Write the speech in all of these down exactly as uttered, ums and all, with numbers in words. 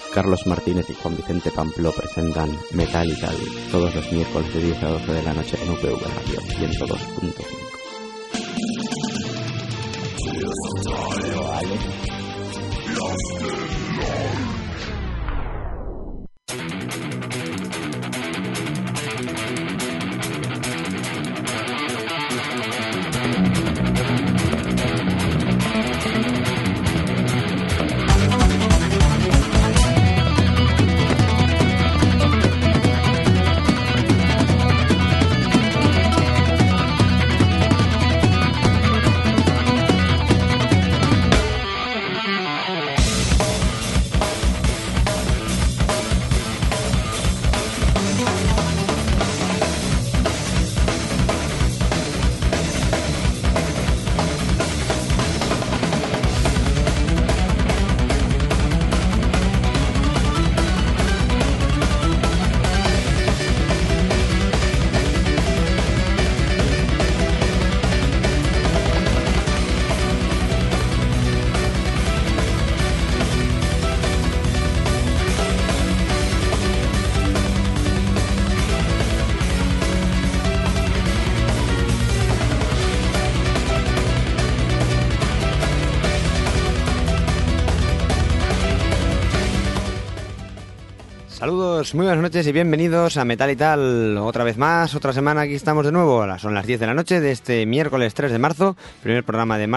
Carlos Martínez y Juan Vicente Pampló presentan Metal y Tal, todos los miércoles de diez a doce de la noche en U P V Radio ciento dos punto cinco. Saludos, muy buenas noches y bienvenidos a Metal y Tal. Otra vez más, otra semana aquí estamos de nuevo. Son las diez de la noche de este miércoles tres de marzo, primer programa de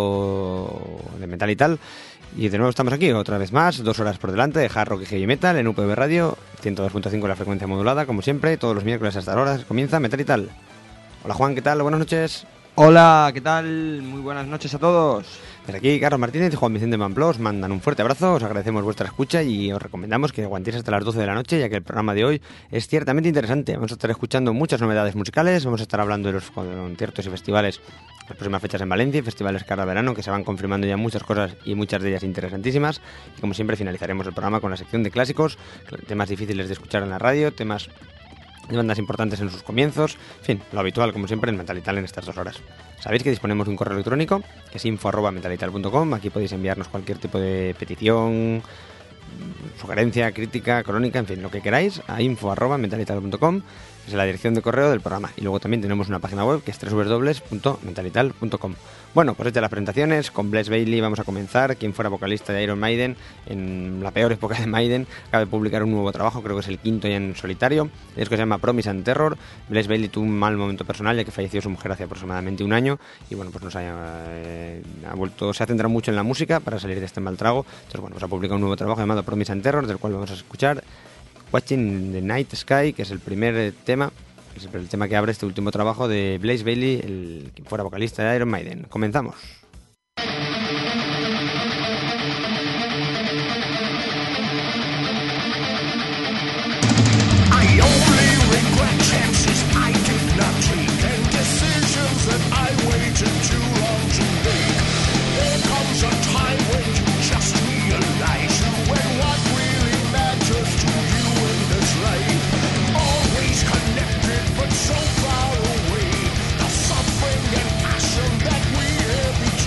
marzo de Metal y Tal. Y de nuevo estamos aquí, otra vez más, dos horas por delante de Hard Rock y Heavy Metal en U P V Radio, ciento dos punto cinco la frecuencia modulada, como siempre, todos los miércoles hasta ahora comienza Metal y Tal. Hola Juan, ¿qué tal? Buenas noches. Hola, ¿qué tal? Muy buenas noches a todos. Desde aquí Carlos Martínez y Juan Vicente Pampló os mandan un fuerte abrazo, os agradecemos vuestra escucha y os recomendamos que aguantéis hasta las doce de la noche, ya que el programa de hoy es ciertamente interesante. Vamos a estar escuchando muchas novedades musicales, vamos a estar hablando de los conciertos y festivales, las próximas fechas en Valencia y festivales cara verano, que se van confirmando ya muchas cosas y muchas de ellas interesantísimas. Y como siempre finalizaremos el programa con la sección de clásicos, temas difíciles de escuchar en la radio, temas de bandas importantes en sus comienzos, en fin, lo habitual como siempre en Metal y Tal en estas dos horas. Sabéis que disponemos de un correo electrónico que es info arroba metalital punto com. Aquí podéis enviarnos cualquier tipo de petición, sugerencia, crítica, crónica, en fin, lo que queráis a info arroba metalital punto com, que es la dirección de correo del programa. Y luego también tenemos una página web que es doble u doble u doble u punto metalital punto com. Bueno, pues hechas las presentaciones, con Blaze Bayley vamos a comenzar, quien fuera vocalista de Iron Maiden en la peor época de Maiden. Acaba de publicar un nuevo trabajo, creo que es el quinto ya en solitario, es que se llama Promise and Terror. Blaze Bayley tuvo un mal momento personal, ya que falleció su mujer hace aproximadamente un año, y bueno, pues nos ha, eh, ha vuelto, se ha centrado mucho en la música para salir de este mal trago. Entonces bueno, pues ha publicado un nuevo trabajo llamado Promise and Terror, del cual vamos a escuchar Watching the Night Sky, que es el primer tema, es el tema que abre este último trabajo de Blaze Bayley, el quien fuera vocalista de Iron Maiden. Comenzamos. So far away, the suffering and passion that we have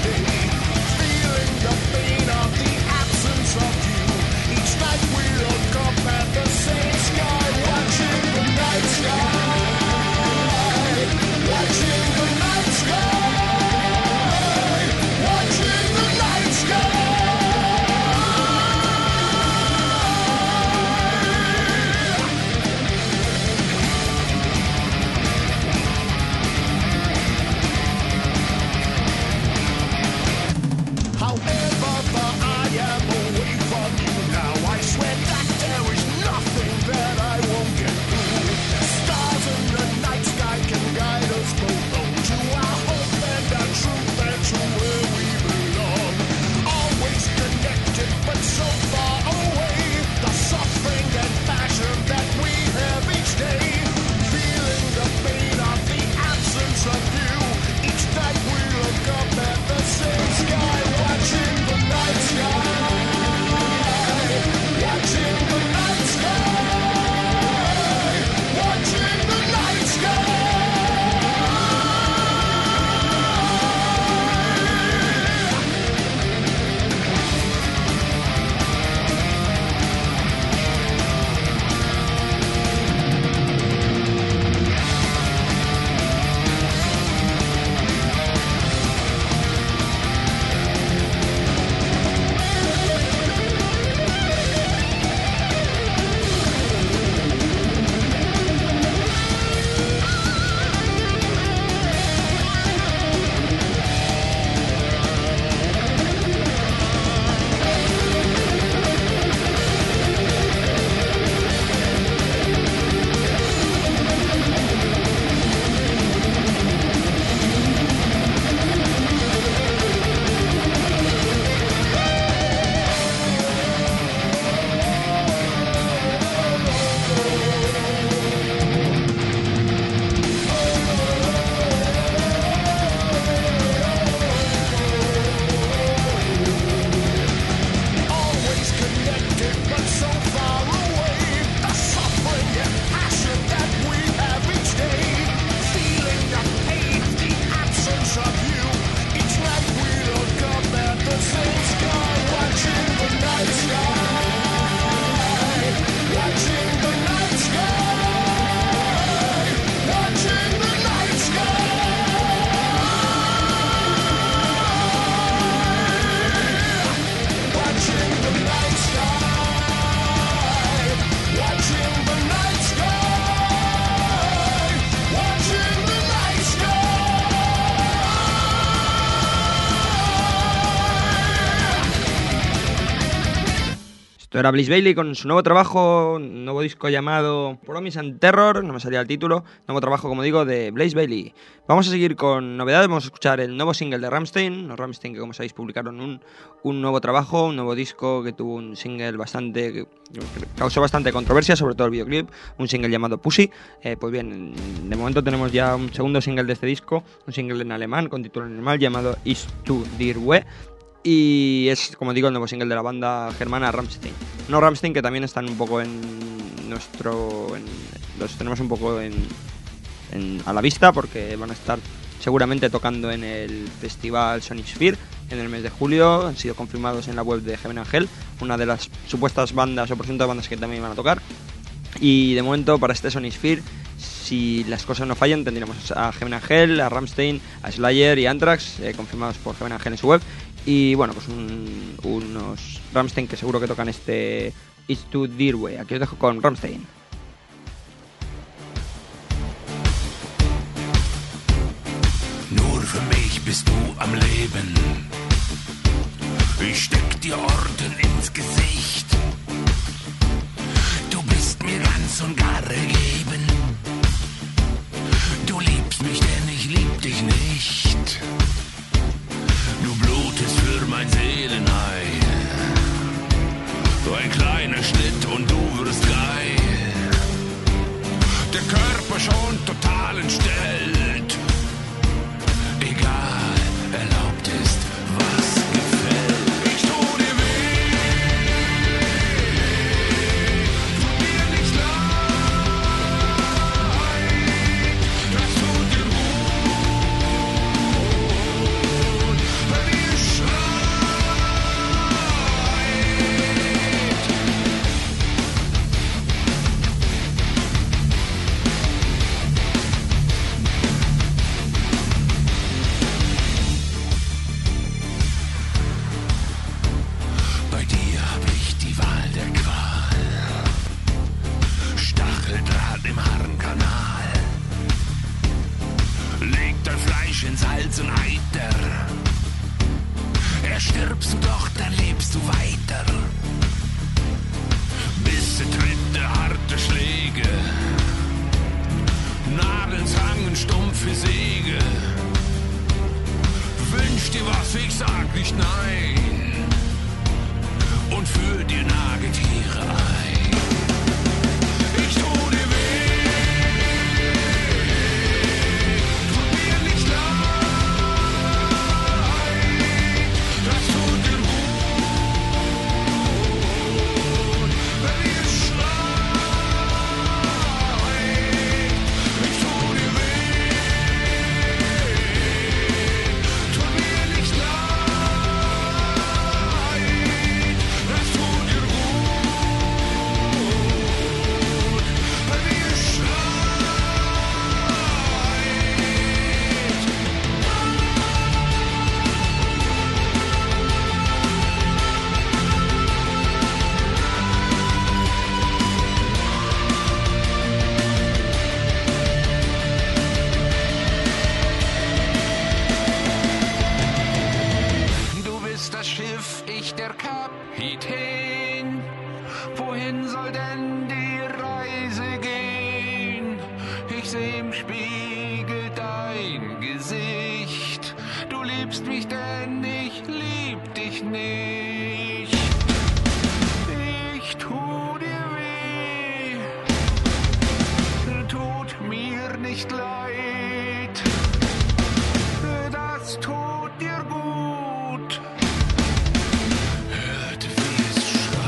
Esto era Blaze Bayley con su nuevo trabajo, un nuevo disco llamado Promise and Terror, no me salía el título, nuevo trabajo, como digo, de Blaze Bayley. Vamos a seguir con novedades, vamos a escuchar el nuevo single de Rammstein, los Rammstein que, como sabéis, publicaron un, un nuevo trabajo, un nuevo disco que tuvo un single bastante, que causó bastante controversia, sobre todo el videoclip, un single llamado Pussy. Eh, pues bien, de momento tenemos ya un segundo single de este disco, un single en alemán con título normal llamado Ist du dir weh. Y es, como digo, el nuevo single de la banda germana Rammstein. No Rammstein, que también están un poco en nuestro... En, los tenemos un poco en, en, a la vista, porque van a estar seguramente tocando en el festival Sonic Sphere en el mes de julio. Han sido confirmados en la web de Heaven and Hell, una de las supuestas bandas o presuntas bandas que también van a tocar. Y de momento, para este Sonic Sphere, si las cosas no fallan, tendremos a Heaven and Hell, a Rammstein, a Slayer y Anthrax, eh, confirmados por Heaven and Hell en su web. Y bueno, pues un, unos Rammstein que seguro que tocan este Ist du dir weh. Aquí os dejo con Rammstein. Nur für mich bist du am Leben. Ich steck dir Orden ins Gesicht. Du bist mir ganz und gar ergeben. Du liebst mich, denn ich lieb dich nicht. Du blutest für mein Seelenheil. So ein kleiner Schnitt und du wirst geil. Der Körper schon total entstellt. Egal, erlaubt ist, was gefällt. Ich tu dir weh, tut dir nicht leid. Das tut dir gut, wenn ihr Bei dir hab ich die Wahl der Qual. Stacheldraht im Harnkanal. Leg dein Fleisch in Salz und Eiter. Erstirbst du doch, dann lebst du weiter. Bisse, Tritte, harte Schläge. Nadeln, Zangen, stumpfe Säge. Wünsch dir was, ich sag nicht nein. Und führ dir Nagetiere ein. Ich tu dir weh, tut mir nicht leid. Das tut dir gut, wenn ihr schreit. Ich tu dir weh, tut mir nicht leid. Das tut dir gut, wenn ihr Du bist das Schiff, ich der Kapitän. Wohin soll denn die Reise gehen? Ich seh im Spiegel dein Gesicht. Du liebst mich, denn ich lieb dich nicht. Ich tu dir weh, tut mir nicht leid. Das tut dir gut. Hört, wie es schreit.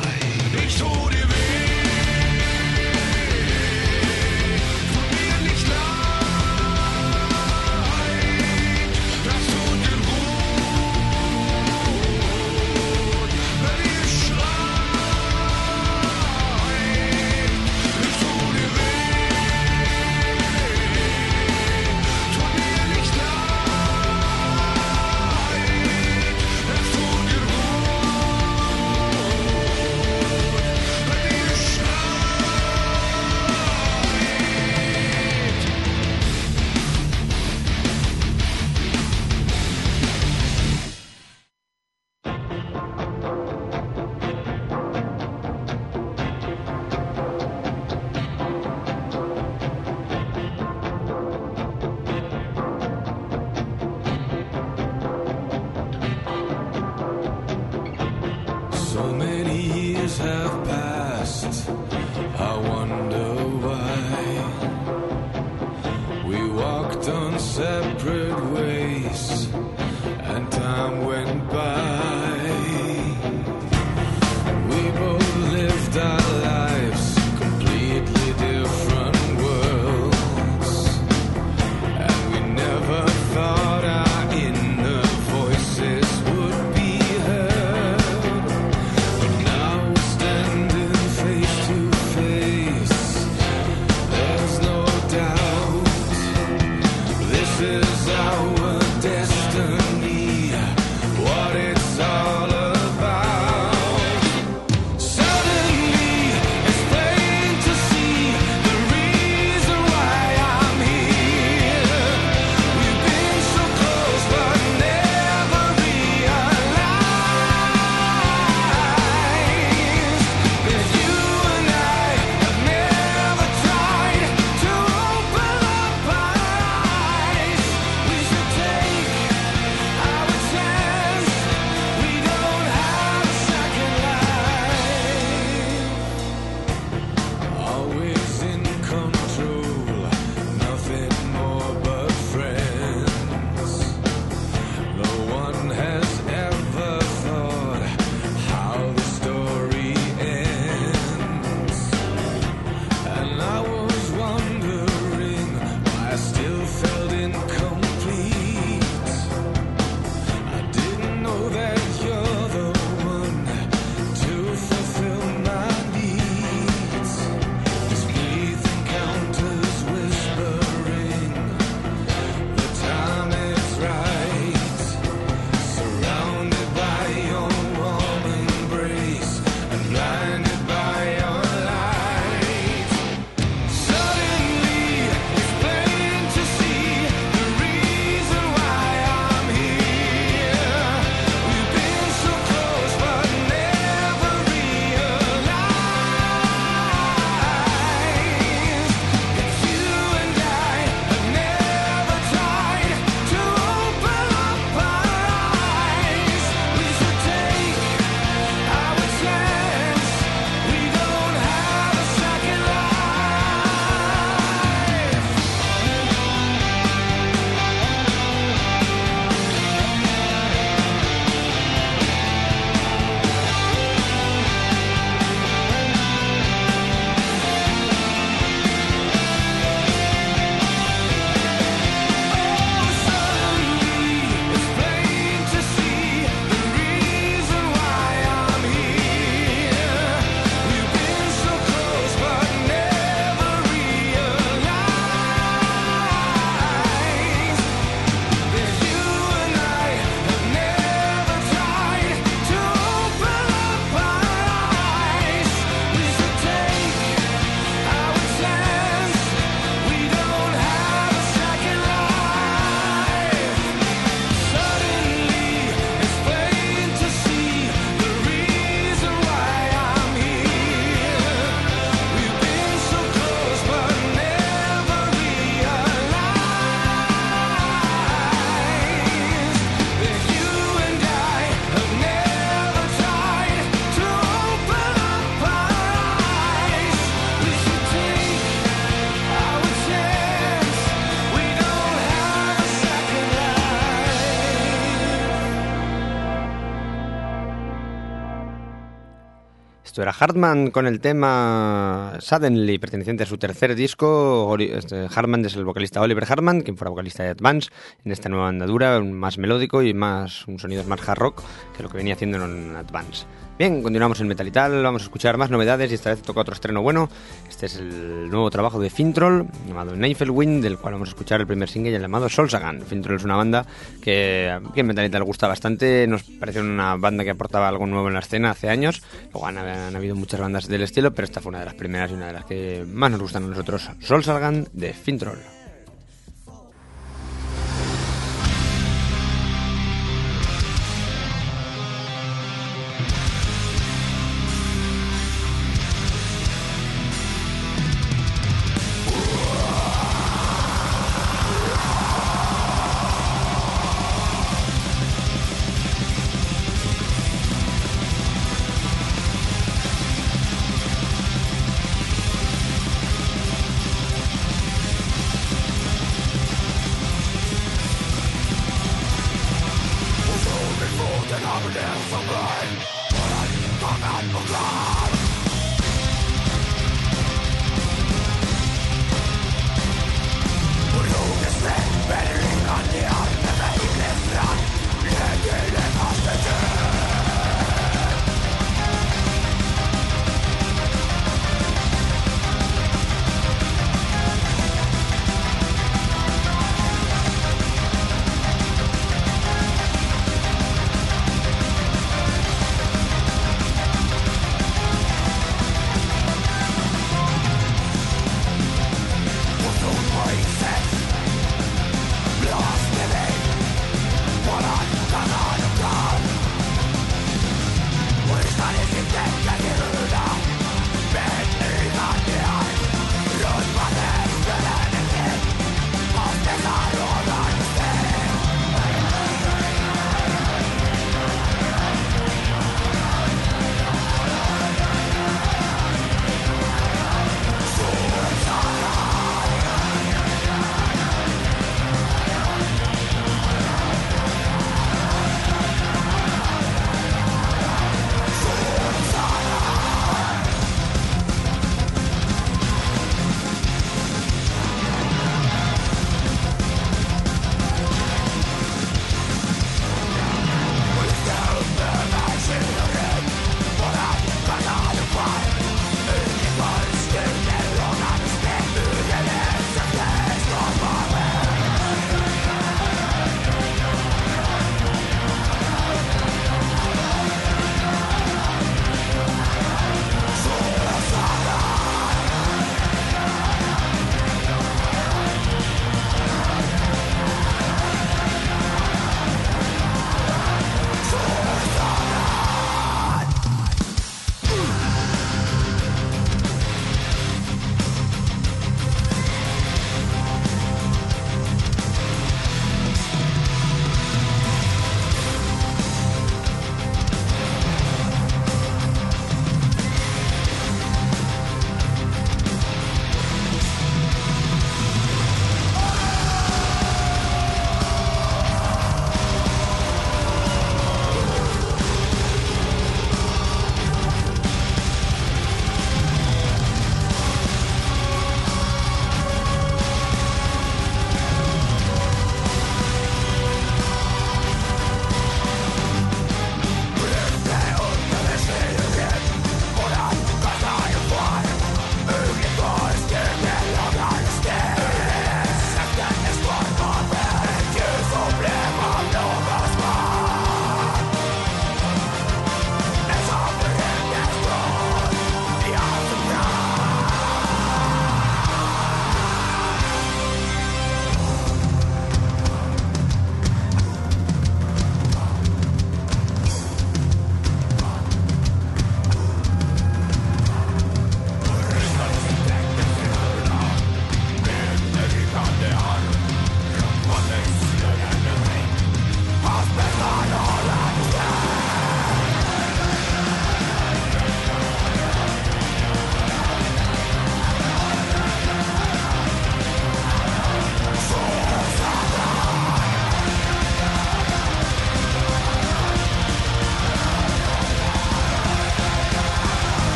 Esto era Hartman con el tema Suddenly, perteneciente a su tercer disco. Este, Hartman es el vocalista Oliver Hartman, quien fuera vocalista de Advance, en esta nueva andadura, más melódico y más un sonido más hard rock que lo que venía haciendo en Advance. Bien, continuamos en Metal y Tal, vamos a escuchar más novedades y esta vez toca otro estreno bueno. Este es el nuevo trabajo de Fintroll, llamado Niflheim, del cual vamos a escuchar el primer single llamado Solsagan. Fintroll es una banda que, que en Metal y Tal gusta bastante, nos pareció una banda que aportaba algo nuevo en la escena hace años. Luego han, han habido muchas bandas del estilo, pero esta fue una de las primeras y una de las que más nos gustan a nosotros. Solsagan de Fintroll.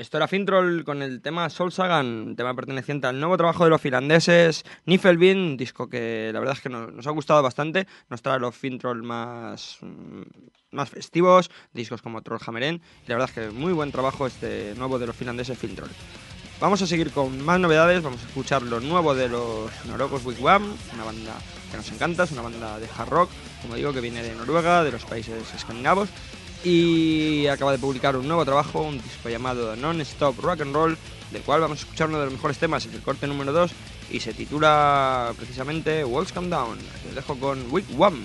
Esto era Fintroll con el tema Soul Sagan, tema perteneciente al nuevo trabajo de los finlandeses Niflheim, disco que la verdad es que nos, nos ha gustado bastante, nos trae los Fintroll más, más festivos, discos como Trollhammeren, y la verdad es que muy buen trabajo este nuevo de los finlandeses Fintroll. Vamos a seguir con más novedades, vamos a escuchar lo nuevo de los noruegos Wigwam, una banda que nos encanta, es una banda de hard rock, como digo, que viene de Noruega, de los países escandinavos, y acaba de publicar un nuevo trabajo, un disco llamado Non-Stop Rock and Roll, del cual vamos a escuchar uno de los mejores temas, es el corte número dos, y se titula precisamente Walls Come Down. Os dejo con Wigwam.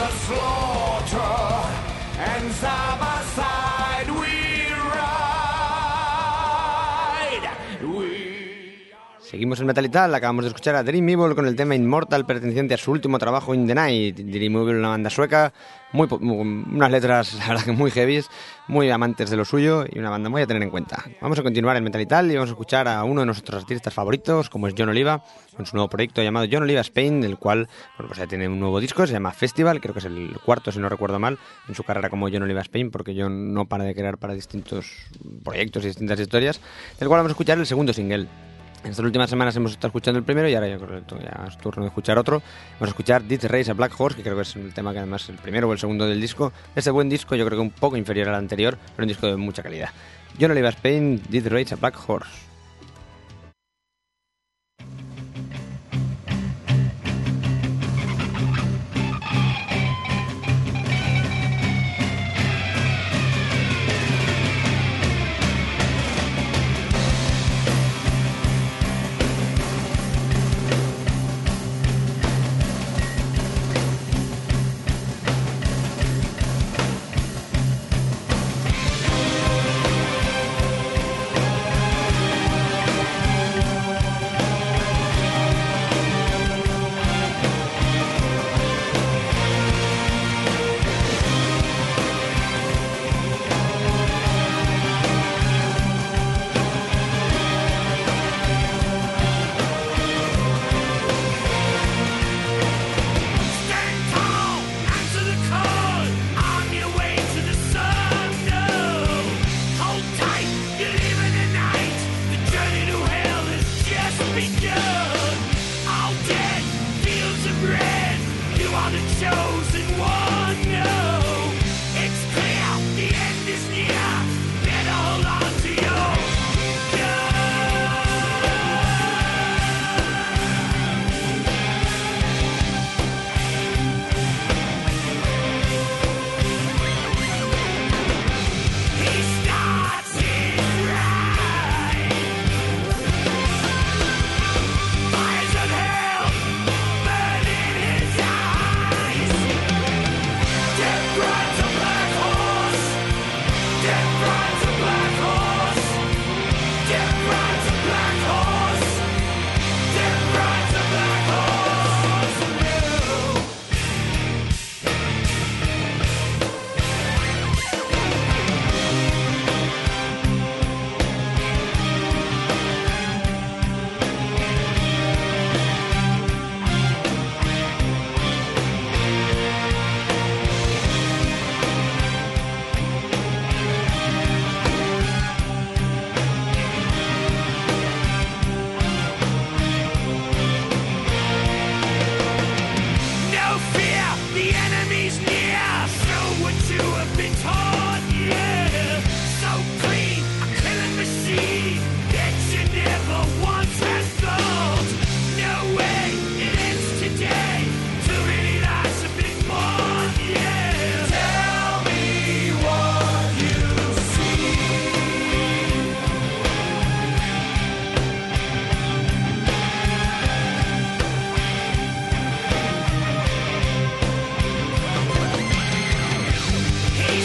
slaughter, and side by side we ride. We Seguimos en Metal y Tal, acabamos de escuchar a Dream Evil con el tema Immortal perteneciente a su último trabajo In the Night. Dream Evil, una banda sueca, muy, muy, unas letras, la verdad que muy heavies, muy amantes de lo suyo y una banda muy a tener en cuenta. Vamos a continuar en Metal y Tal y vamos a escuchar a uno de nuestros artistas favoritos, como es Jon Oliva, con su nuevo proyecto llamado Jon Oliva Spain, del cual bueno, pues ya tiene un nuevo disco, se llama Festival, creo que es el cuarto, si no recuerdo mal, en su carrera como Jon Oliva Spain, porque Jon no para de crear para distintos proyectos y distintas historias, del cual vamos a escuchar el segundo single. En estas últimas semanas hemos estado escuchando el primero y ahora ya, ya es turno de escuchar otro. Vamos a escuchar Did Race a Black Horse, que creo que es el tema que además es el primero o el segundo del disco. Este buen disco, yo creo que un poco inferior al anterior, pero un disco de mucha calidad. Jon Oliva Spain, Did Race a Black Horse. He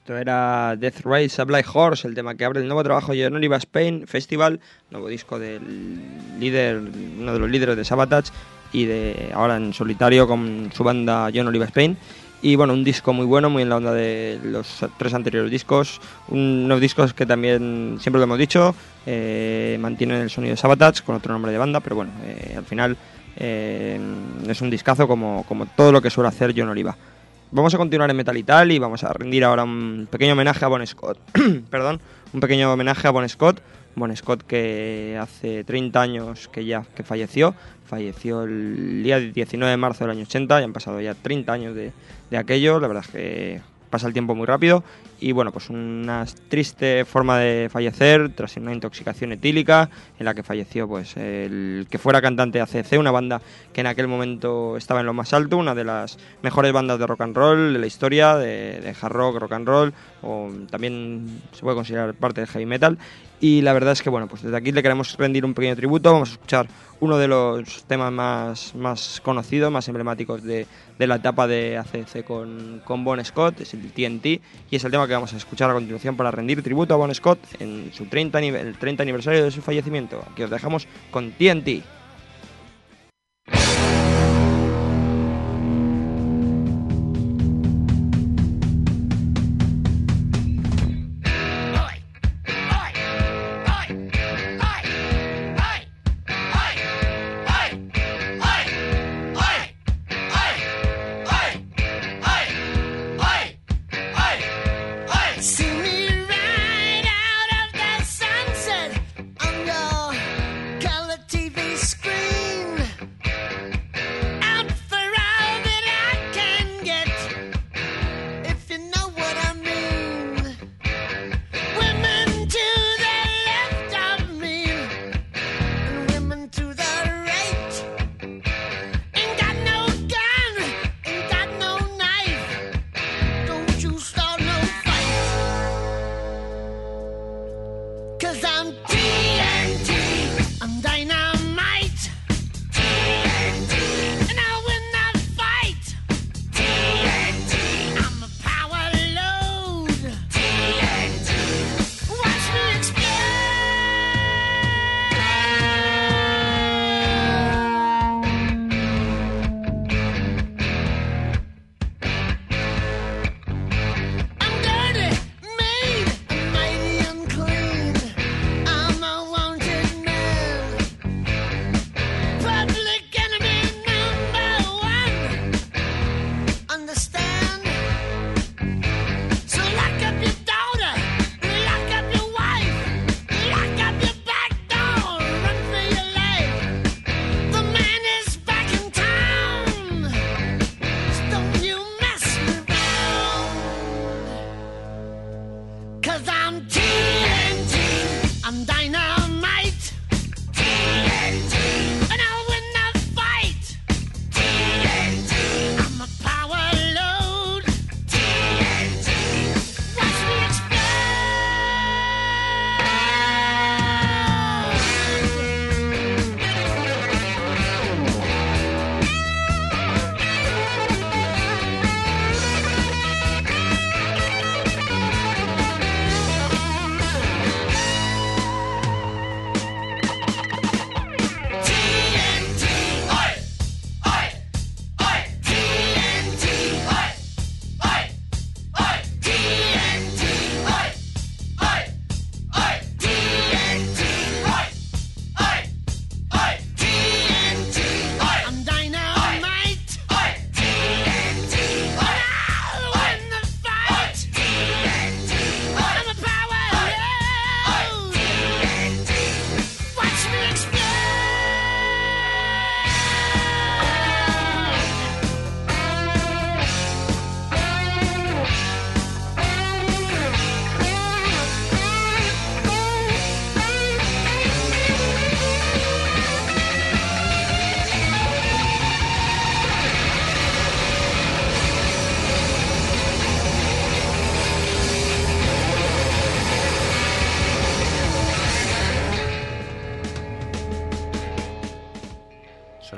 Esto era Death Race a Black Horse, el tema que abre el nuevo trabajo de John Oliva Spain Festival, nuevo disco del líder, uno de los líderes de Sabotage, y de ahora en solitario con su banda John Oliva Spain. Y bueno, un disco muy bueno, muy en la onda de los tres anteriores discos, unos discos que también, siempre lo hemos dicho, eh, mantienen el sonido de Sabotage con otro nombre de banda, pero bueno, eh, al final eh, es un discazo como, como todo lo que suele hacer John Oliva. Vamos a continuar en Metal y Tal y vamos a rendir ahora un pequeño homenaje a Bon Scott. Perdón, un pequeño homenaje a Bon Scott. Bon Scott, que hace treinta años que ya que falleció. Falleció el día diecinueve de marzo del año ochenta. Ya han pasado ya treinta años de, de aquello. La verdad es que pasa el tiempo muy rápido. Y bueno, pues una triste forma de fallecer tras una intoxicación etílica en la que falleció pues el que fuera cantante de A C D C, una banda que en aquel momento estaba en lo más alto, una de las mejores bandas de rock and roll de la historia, de, de hard rock, rock and roll, o también se puede considerar parte del heavy metal. Y la verdad es que bueno, pues desde aquí le queremos rendir un pequeño tributo. Vamos a escuchar uno de los temas más, más conocidos, más emblemáticos de, de la etapa de A C D C con, con Bon Scott, es el T N T, y es el tema que vamos a escuchar a continuación para rendir tributo a Bon Scott en su treinta, el treinta aniversario de su fallecimiento. Aquí os dejamos con T N T. See me right out of the sunset on your color T V screen.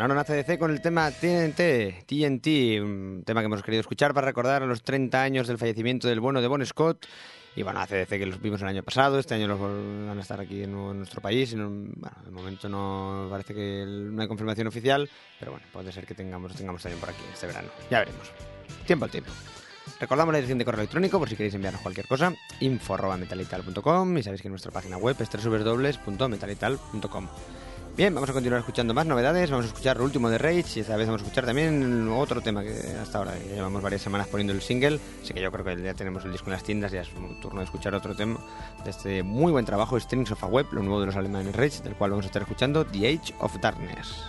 Sonaron a C D C con el tema T N T, T N T, un tema que hemos querido escuchar para recordar los treinta años del fallecimiento del bueno de Bon Scott. Y bueno, A C D C que los vimos el año pasado, este año los van a estar aquí en, en nuestro país. En un, bueno, de momento no parece que no hay confirmación oficial, pero bueno, puede ser que tengamos, tengamos también por aquí este verano. Ya veremos. Tiempo al tiempo. Recordamos la dirección de correo electrónico por si queréis enviarnos cualquier cosa, info arroba metalital punto com, y sabéis que nuestra página web es doble u doble u doble u punto metalital punto com. Bien, vamos a continuar escuchando más novedades, vamos a escuchar lo último de Rage y esta vez vamos a escuchar también otro tema que hasta ahora ya llevamos varias semanas poniendo el single, así que yo creo que ya tenemos el disco en las tiendas, ya es un turno de escuchar otro tema de este muy buen trabajo, Strings of a Web, lo nuevo de los alemanes Rage, del cual vamos a estar escuchando The Age of Darkness.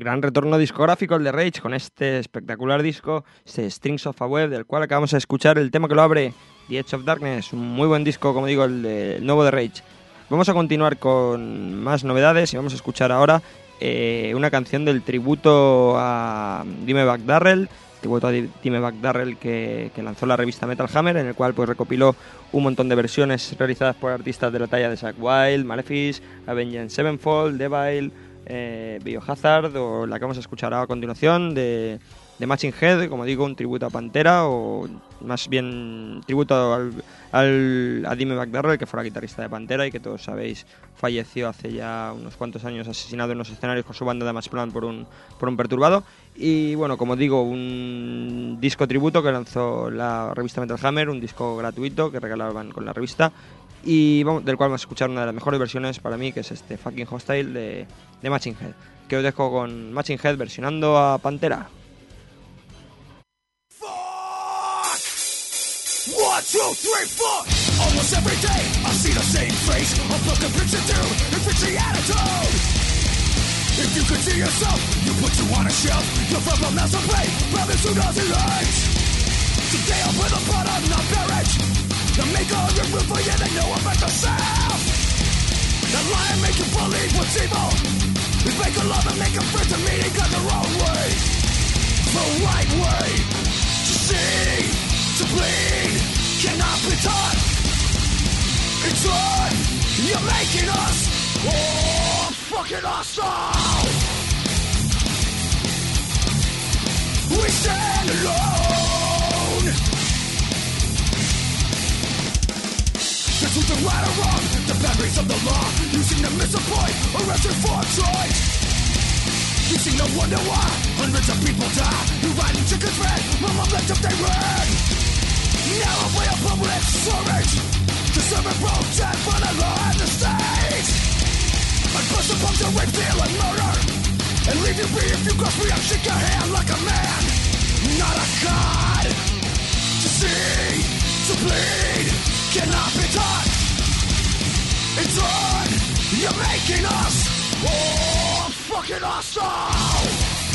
gran retorno discográfico el de Rage con este espectacular disco, este Strings of a Web, del cual acabamos de escuchar el tema que lo abre, The Edge of Darkness, un muy buen disco, como digo, el, de, el nuevo de Rage. Vamos a continuar con más novedades y vamos a escuchar ahora eh, una canción del tributo a Dimebag Darrell, tributo a Dimebag Darrell que, que lanzó la revista Metal Hammer, en el cual pues recopiló un montón de versiones realizadas por artistas de la talla de Zakk Wylde, Malefice, Avenged Sevenfold, Devil, eh, Biohazard, o la que vamos a escuchar a continuación de, de Machine Head, como digo, un tributo a Pantera, o más bien tributo al, al, a Dimebag Darrell, que fuera guitarrista de Pantera y que todos sabéis falleció hace ya unos cuantos años, asesinado en los escenarios con su banda de Damage Plan por un, por un perturbado. Y bueno, como digo, un disco tributo que lanzó la revista Metal Hammer, un disco gratuito que regalaban con la revista, y vamos, del cual vamos a escuchar una de las mejores versiones para mí, que es este Fucking Hostile de, de Machine Head, que os dejo con Machine Head versionando a Pantera. One, two, three, four. Almost every day I see the same face. A broken picture dude, infantry attitude. If you could see yourself, you put you on a shelf. You're from a massive pain, brothers who doesn't hurt. Today I'll put the blood on the marriage. The maker of your roof, yeah, they know about yourself. That lie and make you believe what's evil. Is make a love and make a friend to meeting got the wrong way. The right way to see. To bleed cannot be taught. It's on. You're making us oh, fucking awesome. We stand alone. The truth is right or wrong. The boundaries of the law. You seem to miss a point. Arrested for choice. You seem to wonder why hundreds of people die. You riding chickens red. Mama left up they ran. Now I play a public servant to serve a protest for the law and the state. I'd bust a pump to rape, steal and murder and leave you be if you cross me. I'll shake your hand like a man, not a god. To see, to bleed cannot be taught. It's on, you're making us oh, fucking awesome.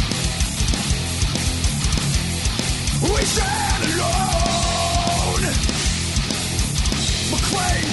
We stand alone. McLean.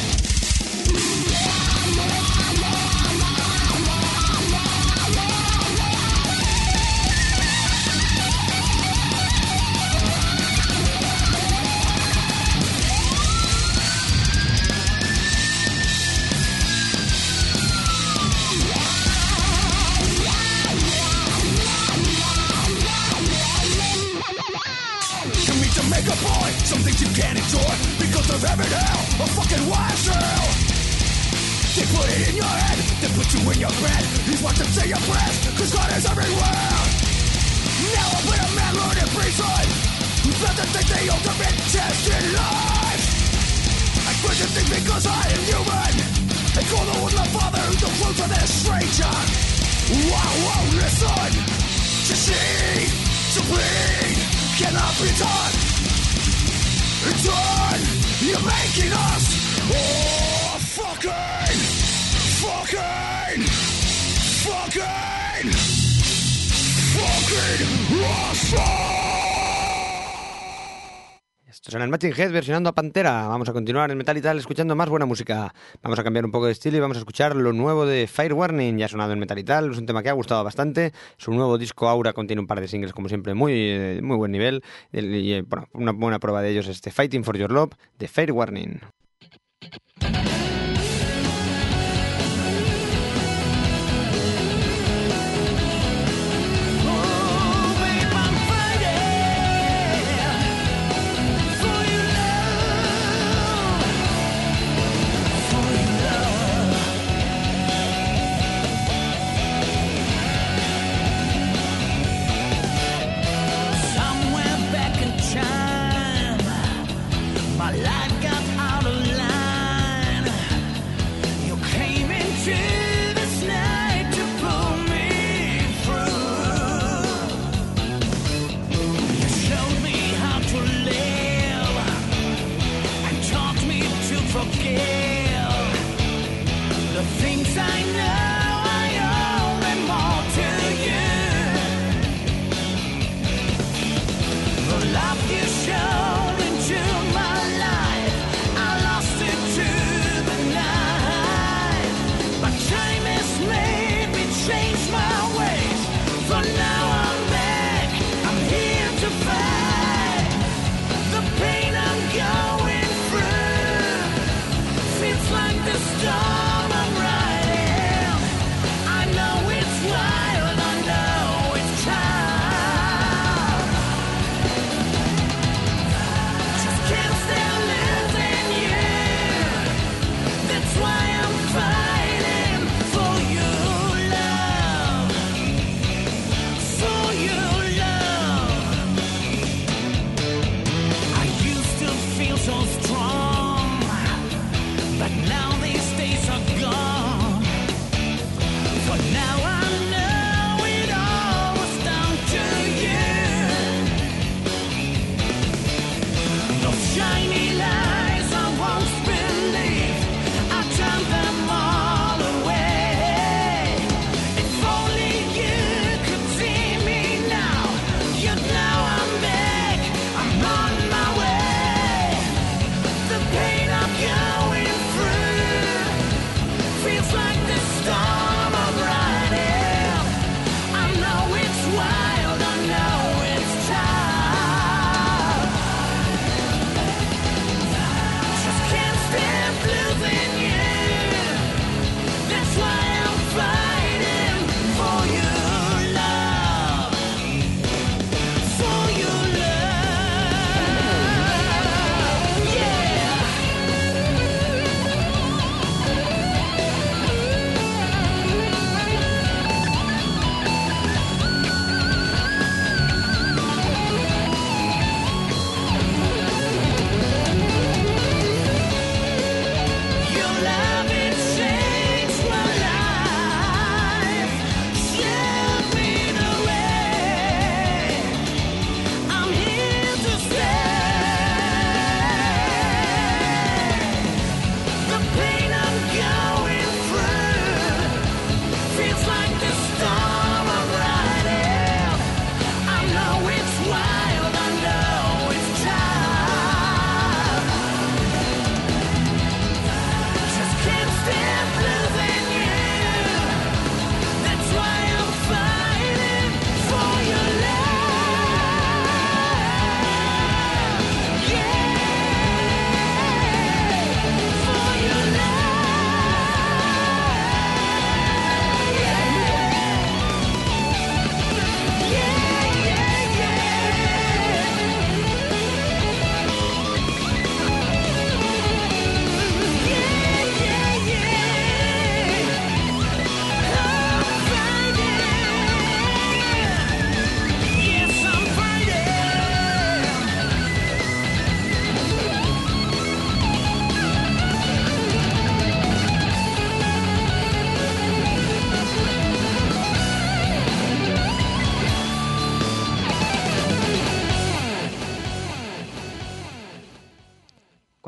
Make a point, some things you can't enjoy because they're heaven hell, a fucking wild hell. They put it in your head, they put you in your bed. He's watching say your prayers, cause God is everywhere. Now I'll be a man learning priesthood who's about to take the ultimate test in life. I quit the thing because I am human and call the one the father who's the truth of this stranger. Wow, wow, listen. To see, to bleed cannot be done. It's on, you're making us oh, fucking, fucking, fucking, fucking awesome. Esto es el Machine Head versionando a Pantera. Vamos a continuar en Metal y Tal escuchando más buena música. Vamos a cambiar un poco de estilo y vamos a escuchar lo nuevo de Firewarning. Ya ha sonado en Metal y Tal, es un tema que ha gustado bastante. Su nuevo disco Aura contiene un par de singles, como siempre, muy, muy buen nivel. Y bueno, una buena prueba de ellos es este Fighting for Your Love de Firewarning. Somewhere back in time, my life got out of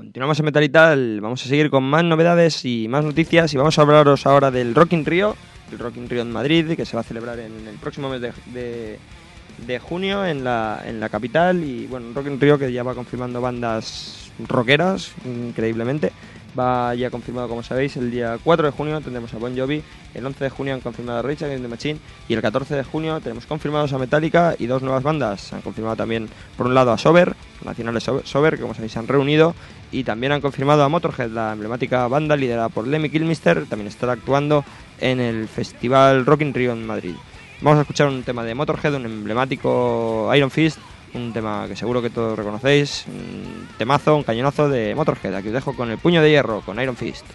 Continuamos en Metal y Tal, vamos a seguir con más novedades y más noticias y vamos a hablaros ahora del Rock in Rio, el Rock in Rio en Madrid, que se va a celebrar en el próximo mes de, de, de junio en la, en la capital. Y bueno, un Rock in Rio que ya va confirmando bandas rockeras, increíblemente. Va ya confirmado, como sabéis, el día cuatro de junio tendremos a Bon Jovi, el once de junio han confirmado a Rage Against the Machine y el catorce de junio tenemos confirmados a Metallica y dos nuevas bandas. Han confirmado también, por un lado, a Sober, nacionales Sober, que como sabéis se han reunido, y también han confirmado a Motorhead, la emblemática banda liderada por Lemmy Kilmister, también estará actuando en el festival Rock in Rio en Madrid. Vamos a escuchar un tema de Motorhead, un emblemático Iron Fist, un tema que seguro que todos reconocéis, un temazo, un cañonazo de Motorhead. Aquí os dejo con el puño de hierro, con Iron Fist.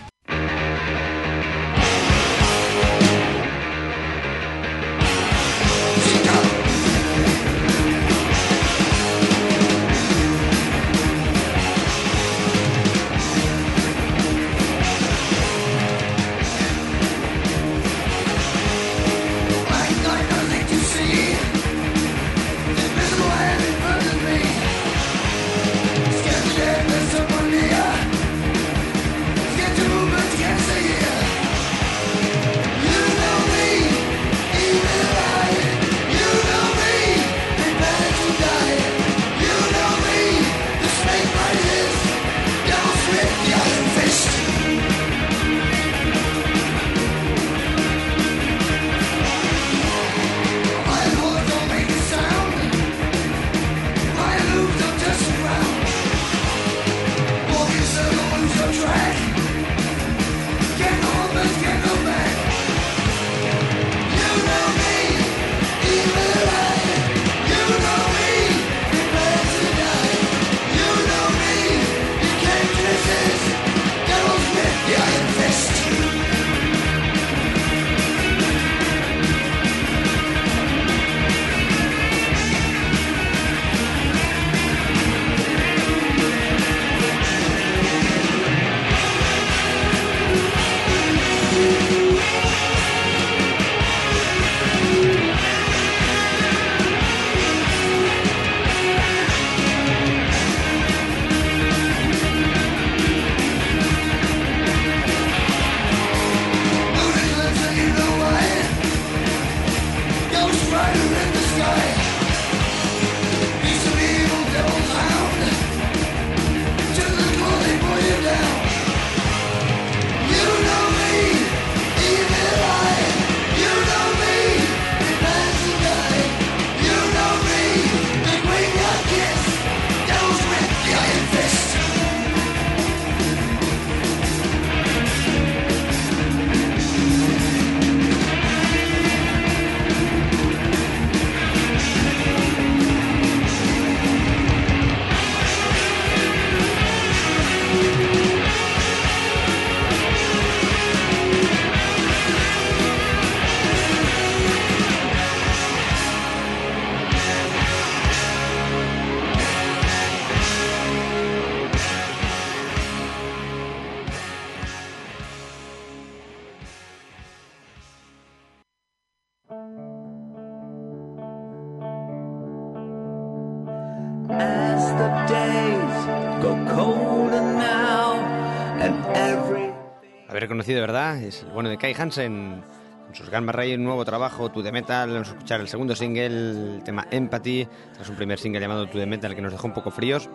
Habéis reconocido, ¿verdad? Es el bueno de Kai Hansen. Con sus Gamma Ray, un nuevo trabajo, To The Metal. Vamos a escuchar el segundo single, el tema Empathy, tras un primer single llamado To The Metal que nos dejó un poco fríos.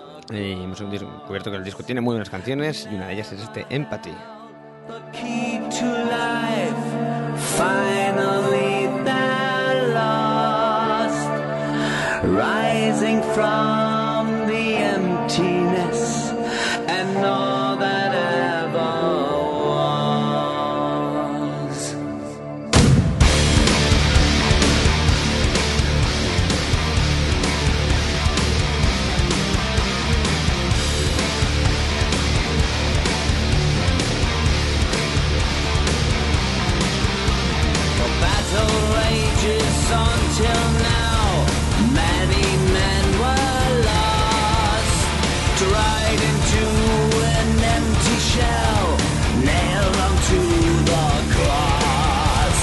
Y hemos descubierto que el disco tiene muy buenas canciones y una de ellas es este Empathy. Rising from the emptiness and all that ever was. The battle rages until now. Many men were lost, tried into an empty shell, nailed onto the cross.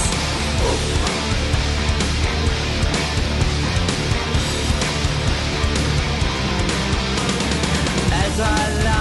As I lie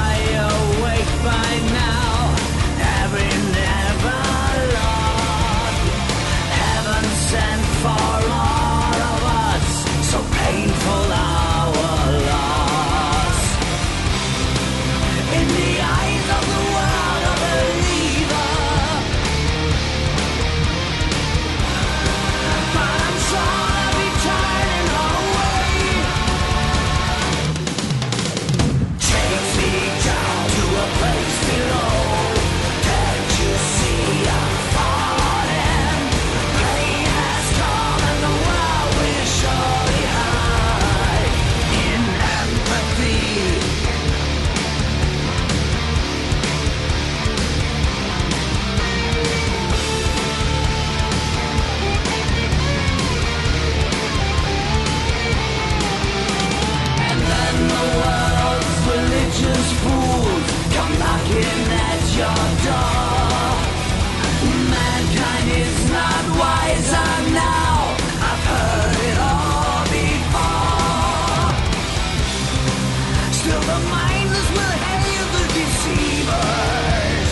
the mindless will hail the deceivers.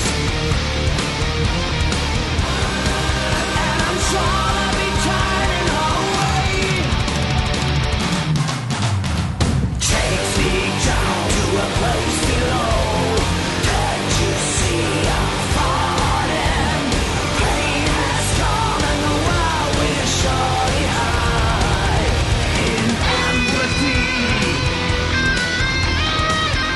And I'm sure I'll be turning away. Takes me down to a place below. Can't you see I'm falling? Pain has come and the world will surely hide in empathy.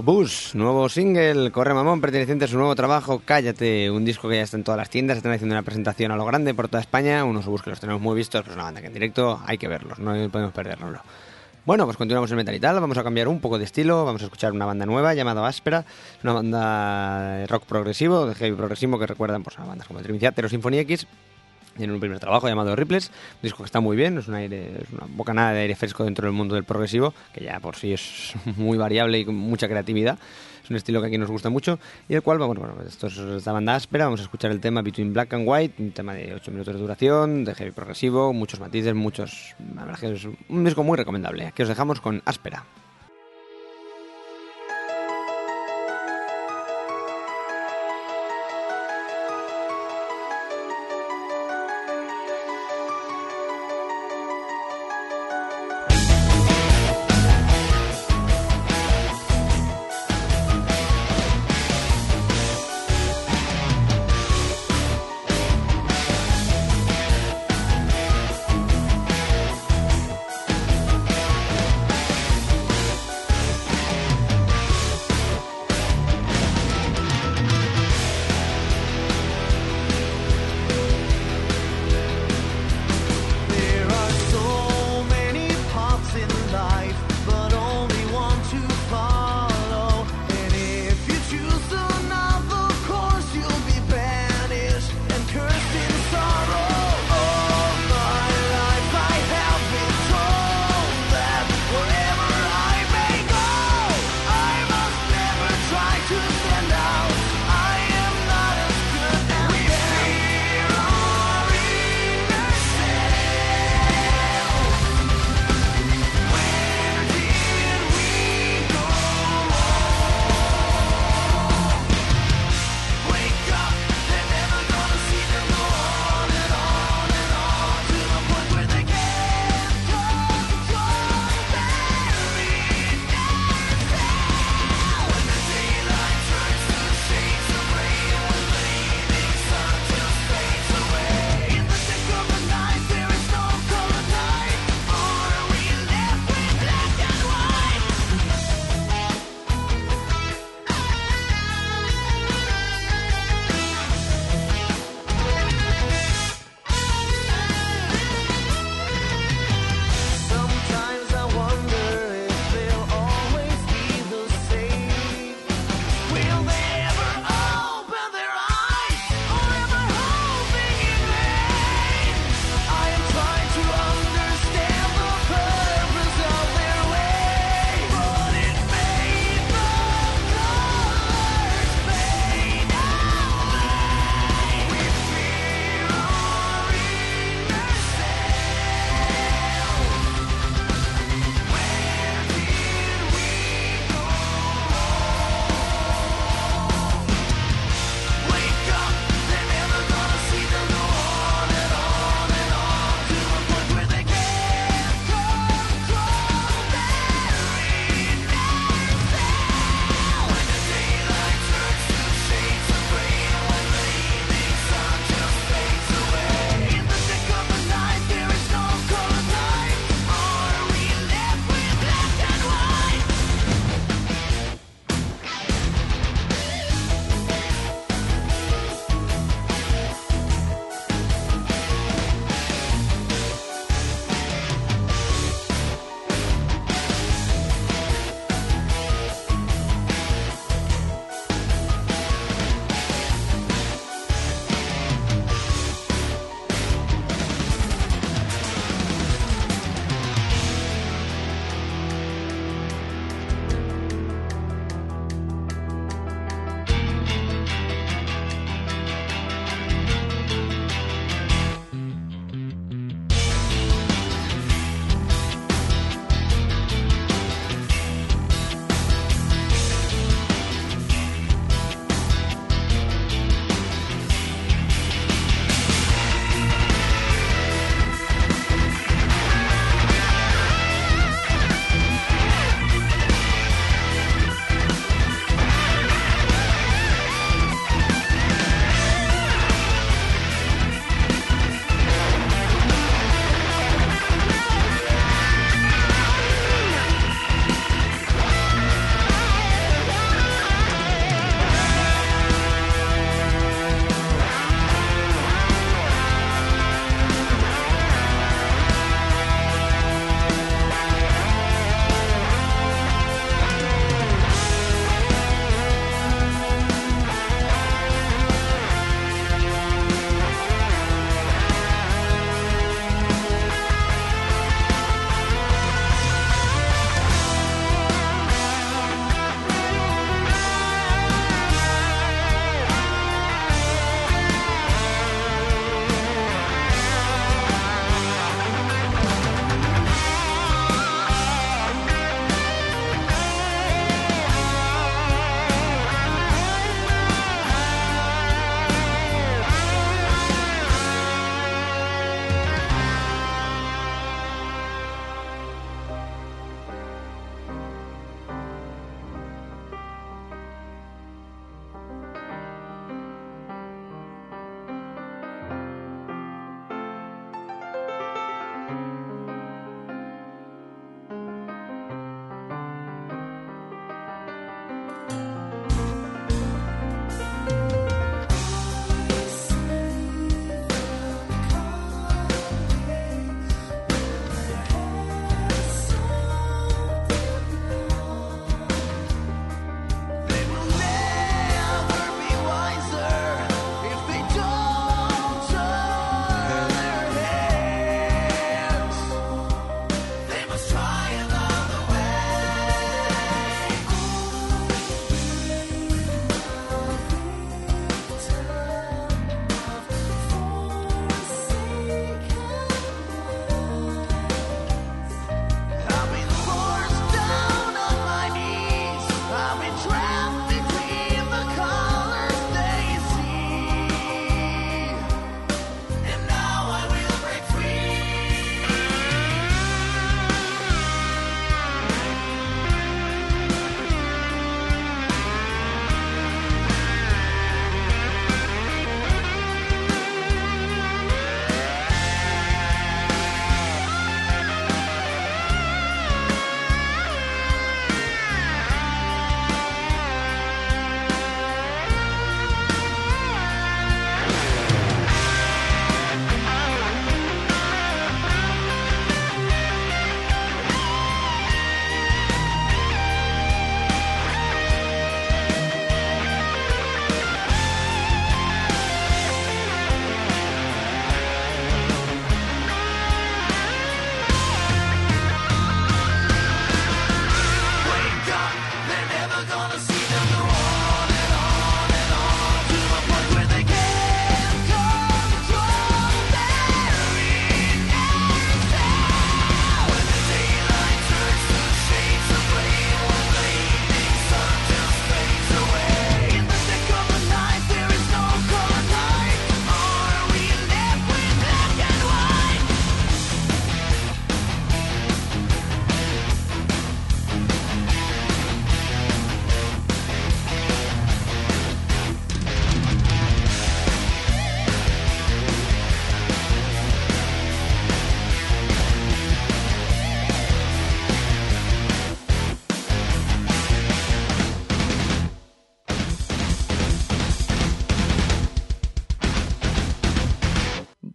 Bus, nuevo single, Corre Mamón, perteneciente a su nuevo trabajo Cállate, un disco que ya está en todas las tiendas, están haciendo una presentación a lo grande por toda España, unos Bus que los tenemos muy vistos, pues una banda que en directo hay que verlos, no podemos perdernoslo. Bueno, pues continuamos en Metal y Tal, vamos a cambiar un poco de estilo, vamos a escuchar una banda nueva llamada Áspera, una banda de rock progresivo, de heavy progresivo que recuerdan pues, a bandas como Dream Theater o Symphony X. Tienen un primer trabajo llamado Ripples, un disco que está muy bien, es, un aire, es una bocanada de aire fresco dentro del mundo del progresivo, que ya por sí es muy variable y con mucha creatividad. Es un estilo que aquí nos gusta mucho y el cual, bueno, bueno esto es esta banda Áspera, vamos a escuchar el tema Between Black and White, un tema de ocho minutos de duración, de heavy progresivo, muchos matices, muchos... La verdad es que es un disco muy recomendable. Aquí os dejamos con Áspera.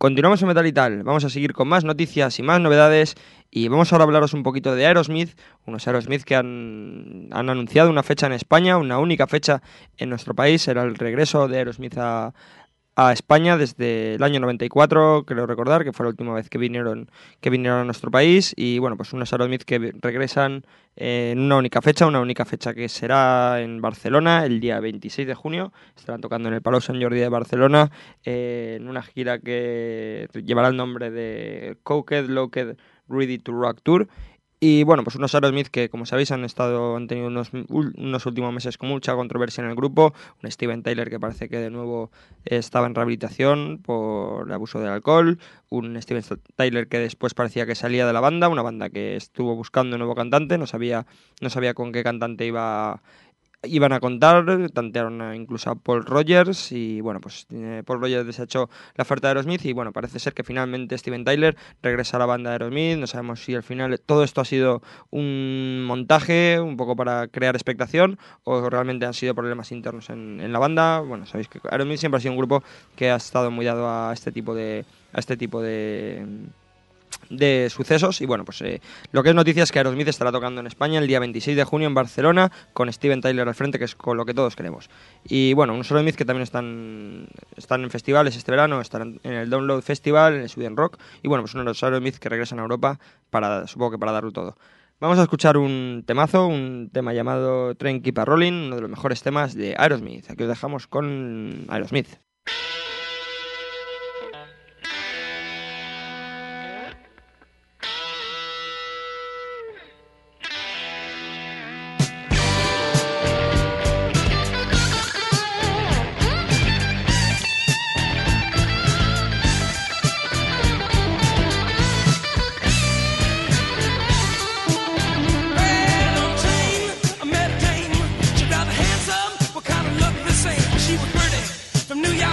continuamos en Metal y Tal. Vamos a seguir con más noticias y más novedades. Y vamos ahora a hablaros un poquito de Aerosmith. Unos Aerosmith que han, han anunciado una fecha en España, una única fecha en nuestro país. Era el regreso de Aerosmith a, a España desde el año noventa y cuatro, creo recordar, que fue la última vez que vinieron, que vinieron a nuestro país. Y bueno, pues unos Aerosmith que regresan en una única fecha, una única fecha que será en Barcelona el día veintiséis de junio. Estarán tocando en el Palau Sant Jordi de Barcelona eh, en una gira que llevará el nombre de Coked Locked Ready to Rock Tour. Y bueno, pues unos Aerosmith que, como sabéis, han estado han tenido unos, unos últimos meses con mucha controversia en el grupo. Un Steven Tyler que parece que de nuevo estaba en rehabilitación por el abuso del alcohol. Un Steven Tyler que después parecía que salía de la banda, una banda que estuvo buscando un nuevo cantante, no sabía, no sabía con qué cantante iba iban a contar, tantearon a, incluso a Paul Rogers y bueno, pues eh, Paul Rogers desechó la oferta de Aerosmith y bueno, parece ser que finalmente Steven Tyler regresa a la banda de Aerosmith. No sabemos si al final todo esto ha sido un montaje un poco para crear expectación o realmente han sido problemas internos en, en la banda. Bueno, sabéis que Aerosmith siempre ha sido un grupo que ha estado muy dado a este tipo de a este tipo de de sucesos y bueno, pues eh, lo que es noticia es que Aerosmith estará tocando en España el día veintiséis de junio en Barcelona con Steven Tyler al frente, que es con lo que todos queremos. Y bueno, unos Aerosmith que también están están en festivales este verano, estarán en el Download Festival, en el Sweden Rock y bueno, pues unos Aerosmith que regresan a Europa para, supongo que para darlo todo. Vamos a escuchar un temazo, un tema llamado Train Keep a Rolling, uno de los mejores temas de Aerosmith. Aquí os dejamos con Aerosmith. New York.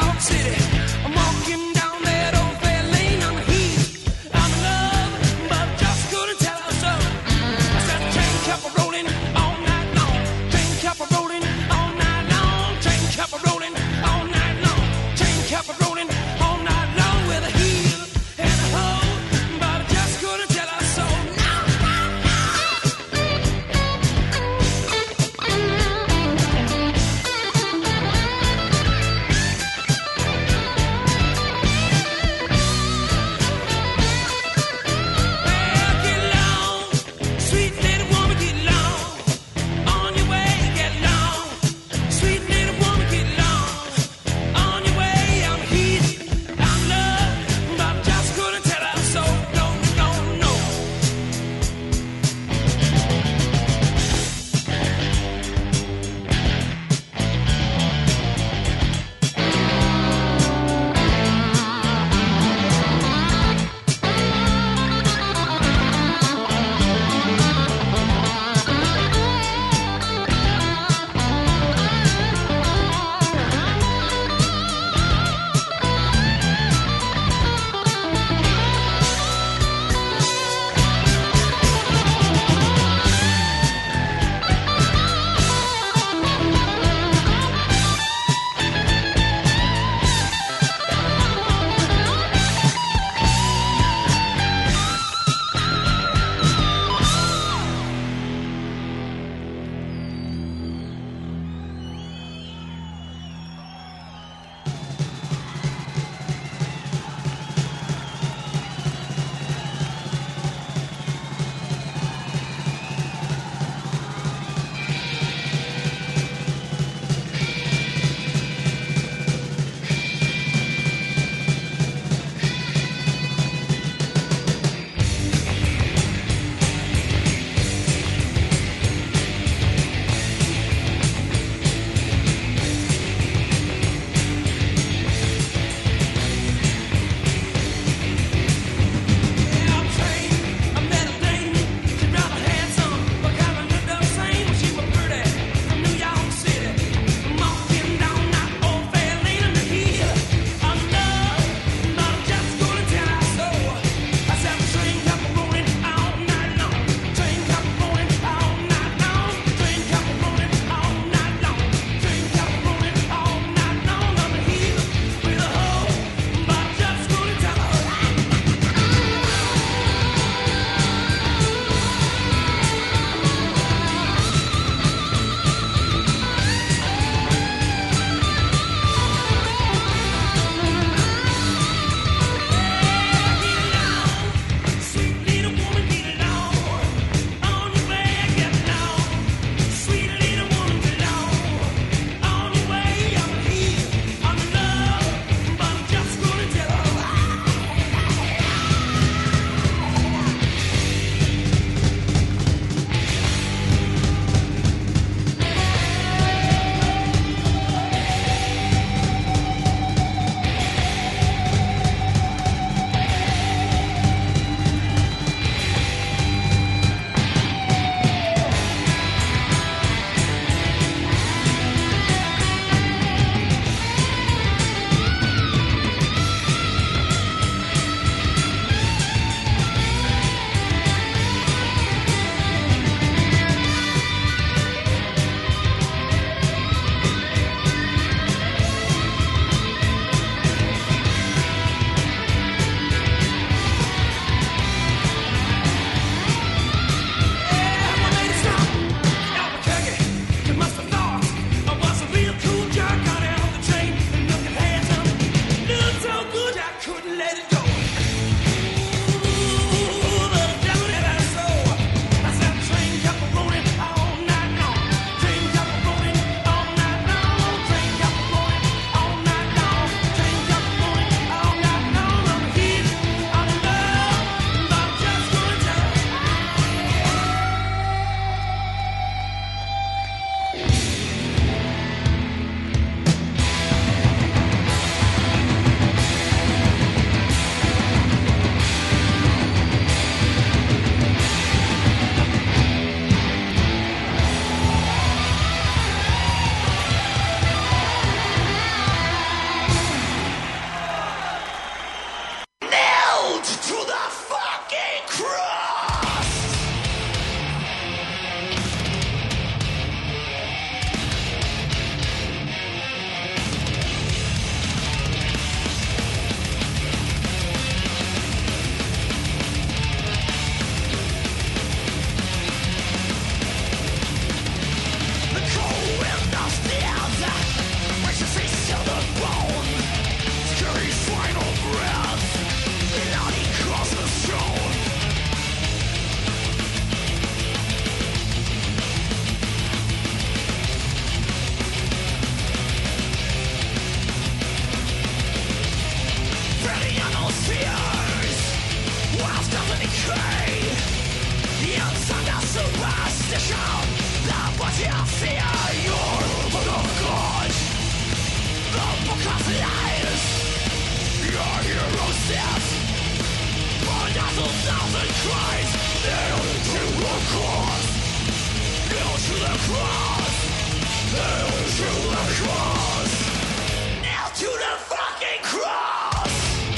thousand cries, nailed to the cross, nailed to the cross, nailed to the cross, nailed to the fucking cross.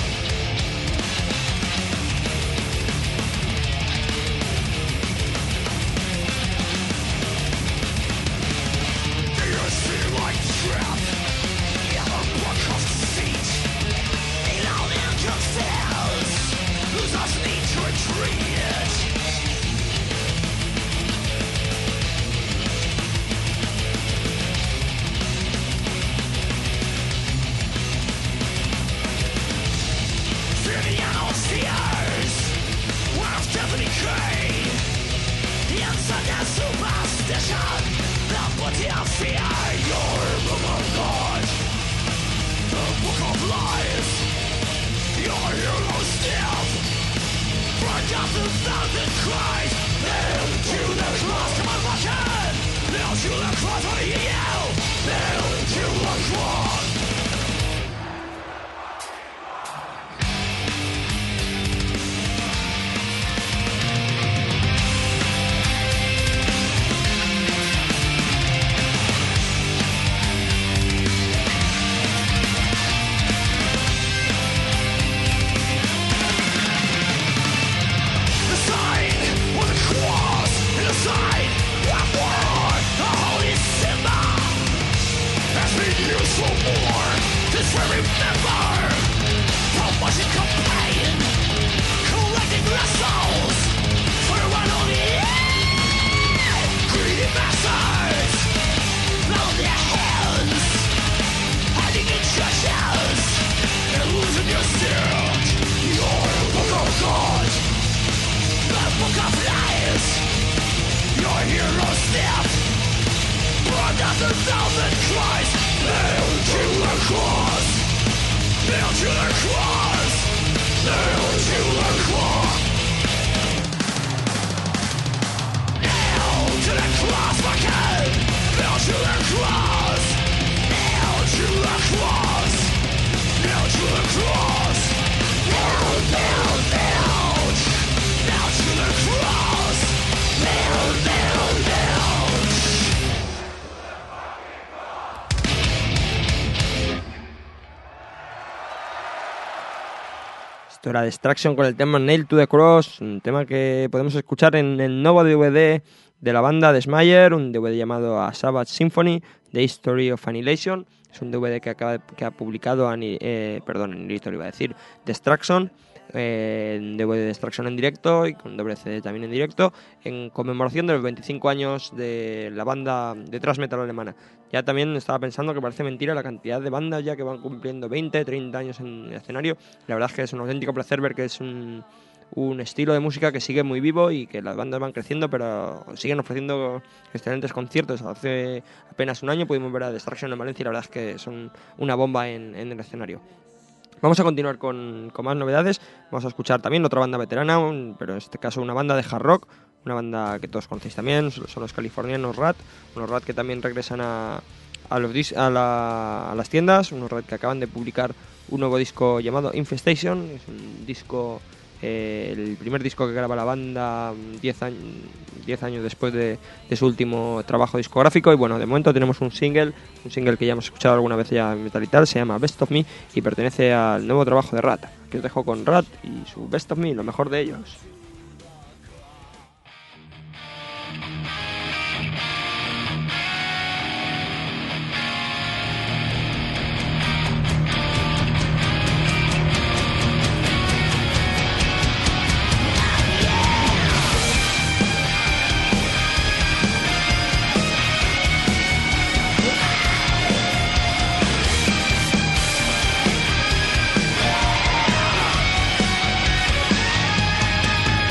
Do you see like trapped in a book of feet? In all income cells, losers need to retreat. Fear the unknown fears, war of death and decay. The inside and superstition, the body of fear, your book of God, the book of lies, your hero's death. Burned out the thousand cries, nailed to the cross, come on fucking, nailed to the cross, what do you yell? Nailed to the cross. The sign was a cross and a sign of war, a holy symbol has been used for war. This we remember, promotion campaign, collecting the souls for the one on the end. Greedy bastards, blow their hands, hiding in churches and losing your spirit. Your book of God, the book of lies, your hero's death. Brought out the thousand cries, nailed to the cross, nailed to the cross, nailed to the cross. Nailed to the cross, fucking, nailed to the cross, nailed to the cross, nailed to the cross, nailed, nailed, nailed, nailed to the cross, nailed, nailed, nailed. Esto era Destruction con el tema Nail to the Cross, un tema que podemos escuchar en el nuevo D V D de la banda de Smayer, un D V D llamado A Savage Symphony, The History of Annihilation. Es un D V D que, acaba, que ha publicado, Ani- eh, perdón, Annihilation iba a decir, Destruction, eh, un D V D de Destruction en directo y con doble C D también en directo, en conmemoración de los veinticinco años de la banda de thrash metal alemana. Ya también estaba pensando que parece mentira la cantidad de bandas ya que van cumpliendo veinte, treinta años en el escenario. La verdad es que es un auténtico placer ver que es un, un estilo de música que sigue muy vivo y que las bandas van creciendo, pero siguen ofreciendo excelentes conciertos. Hace apenas un año pudimos ver a Destruction en Valencia y la verdad es que son una bomba en, en el escenario. Vamos a continuar con, con más novedades. Vamos a escuchar también otra banda veterana, un, pero en este caso una banda de hard rock, una banda que todos conocéis también, son los californianos Rat, unos Rat que también regresan a, a, los dis, a, la, a las tiendas, unos Rat que acaban de publicar un nuevo disco llamado Infestation. Es un disco, eh, el primer disco que graba la banda diez años después de, de su último trabajo discográfico. Y bueno, de momento tenemos un single, un single que ya hemos escuchado alguna vez ya en Metal y Tal, se llama Best of Me y pertenece al nuevo trabajo de Rat. Que os dejo con Rat y su Best of Me, lo mejor de ellos. Yeah.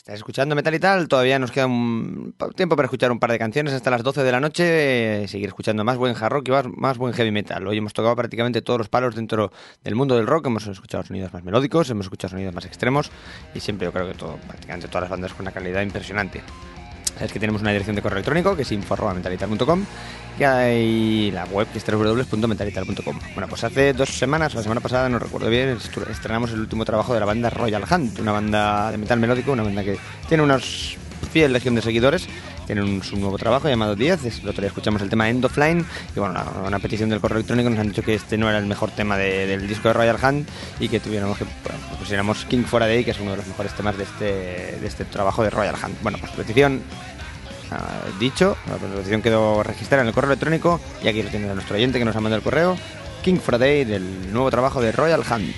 Estás escuchando Metal y Tal, todavía nos queda un tiempo para escuchar un par de canciones hasta las doce de la noche, eh, seguir escuchando más buen hard rock y más, más buen heavy metal. Hoy hemos tocado prácticamente todos los palos dentro del mundo del rock, hemos escuchado sonidos más melódicos, hemos escuchado sonidos más extremos y siempre yo creo que todo, prácticamente todas las bandas con una calidad impresionante. Sabes que tenemos una dirección de correo electrónico que es info arroba metalital punto com y hay la web que es doble u doble u doble u punto metalital punto com. Bueno, pues hace dos semanas, la semana pasada, no recuerdo bien, estrenamos el último trabajo de la banda Royal Hunt, una banda de metal melódico, una banda que tiene unos fiel legión de seguidores. Tienen un, su nuevo trabajo llamado diez. El otro día escuchamos el tema End of Line y bueno, una, una petición del correo electrónico nos han dicho que este no era el mejor tema de, del disco de Royal Hunt y que tuviéramos que bueno, pusiéramos King for a Day, que es uno de los mejores temas de este, de este trabajo de Royal Hunt. Bueno, pues petición uh, dicho, la petición quedó registrada en el correo electrónico y aquí lo tiene nuestro oyente que nos ha mandado el correo, King for a Day, del nuevo trabajo de Royal Hunt.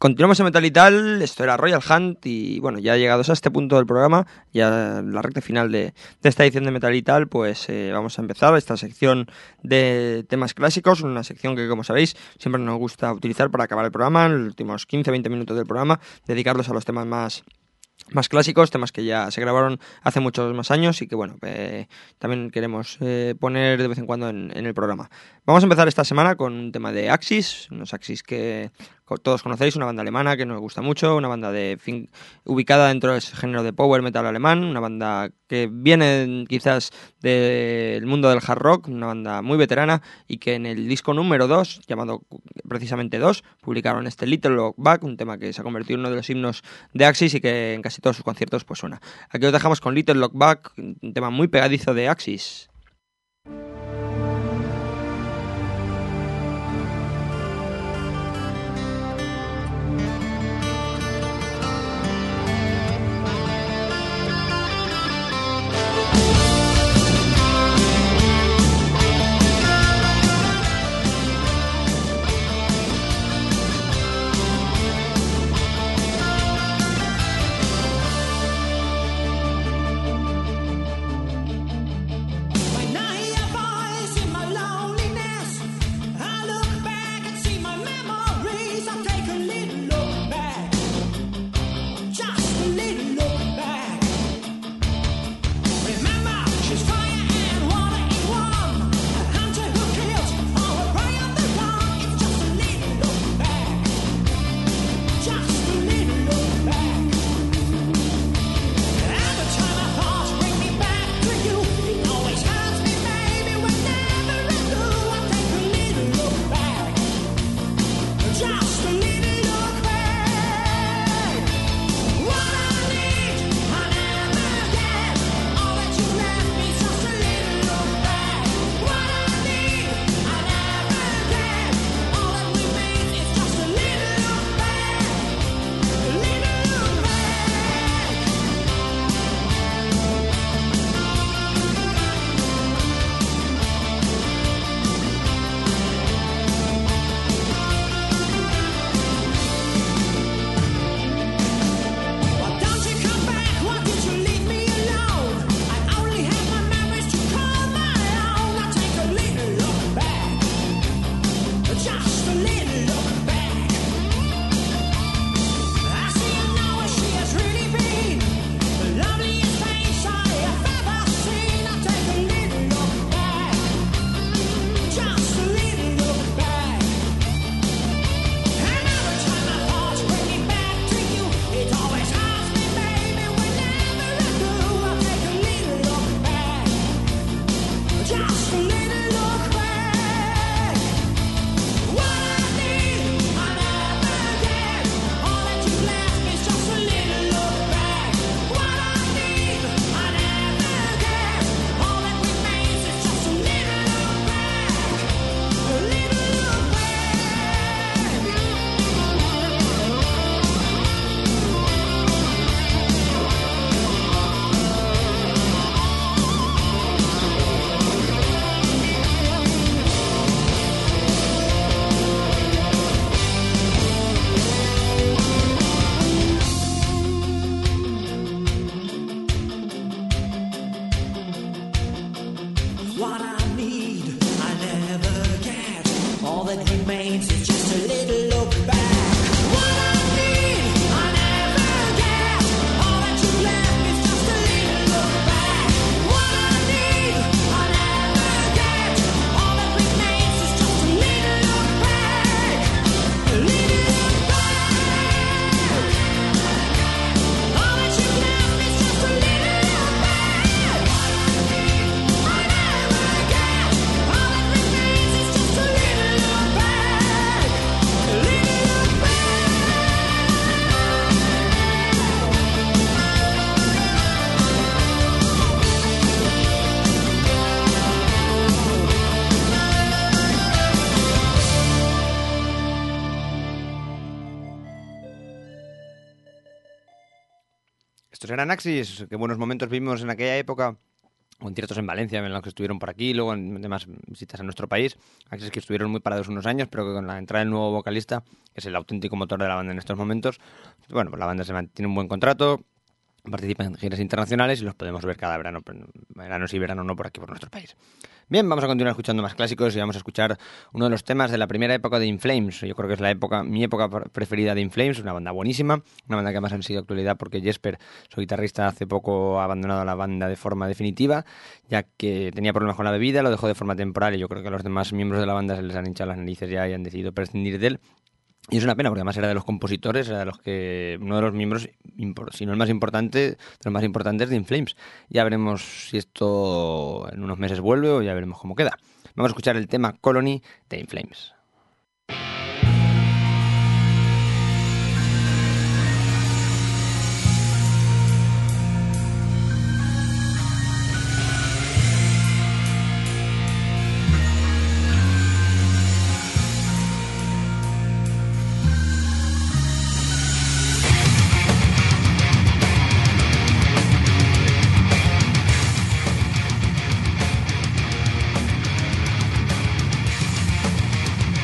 Continuamos en Metal y Tal, esto era Royal Hunt y bueno, ya llegados a este punto del programa, ya la recta final de, de esta edición de Metal y Tal, pues eh, vamos a empezar esta sección de temas clásicos, una sección que como sabéis siempre nos gusta utilizar para acabar el programa, en los últimos quince a veinte minutos del programa, dedicarlos a los temas más... más clásicos, temas que ya se grabaron hace muchos más años y que bueno, eh, también queremos eh, poner de vez en cuando en, en el programa. Vamos a empezar esta semana con un tema de Axis, unos Axis que todos conocéis, una banda alemana que nos gusta mucho, una banda de fin, ubicada dentro del género de power metal alemán, una banda que viene quizás del mundo del hard rock, una banda muy veterana y que en el disco número dos, llamado precisamente dos, publicaron este Little Look Back, un tema que se ha convertido en uno de los himnos de Axis y que en casi todos sus conciertos pues suena. Aquí os dejamos con Little Look Back, un tema muy pegadizo de Axis. Estos eran Axis, qué buenos momentos vimos en aquella época conciertos en Valencia, en los que estuvieron por aquí, luego en demás visitas a nuestro país. Aquí es que estuvieron muy parados unos años, pero que con la entrada del nuevo vocalista, que es el auténtico motor de la banda en estos momentos, bueno, pues la banda se mantiene un buen contrato, participa en giras internacionales y los podemos ver cada verano, verano sí, verano no, por aquí, por nuestro país. Bien, vamos a continuar escuchando más clásicos y vamos a escuchar uno de los temas de la primera época de In Flames. Yo creo que es la época, mi época preferida de In Flames, una banda buenísima, una banda que además ha sido actualidad porque Jesper, su guitarrista, hace poco ha abandonado la banda de forma definitiva, ya que tenía problemas con la bebida, lo dejó de forma temporal y yo creo que a los demás miembros de la banda se les han hinchado las narices ya y han decidido prescindir de él. Y es una pena, porque además era de los compositores, era de los que uno de los miembros, si no el más importante, de los más importantes de In Flames. Ya veremos si esto en unos meses vuelve o ya veremos cómo queda. Vamos a escuchar el tema Colony de In Flames. Colony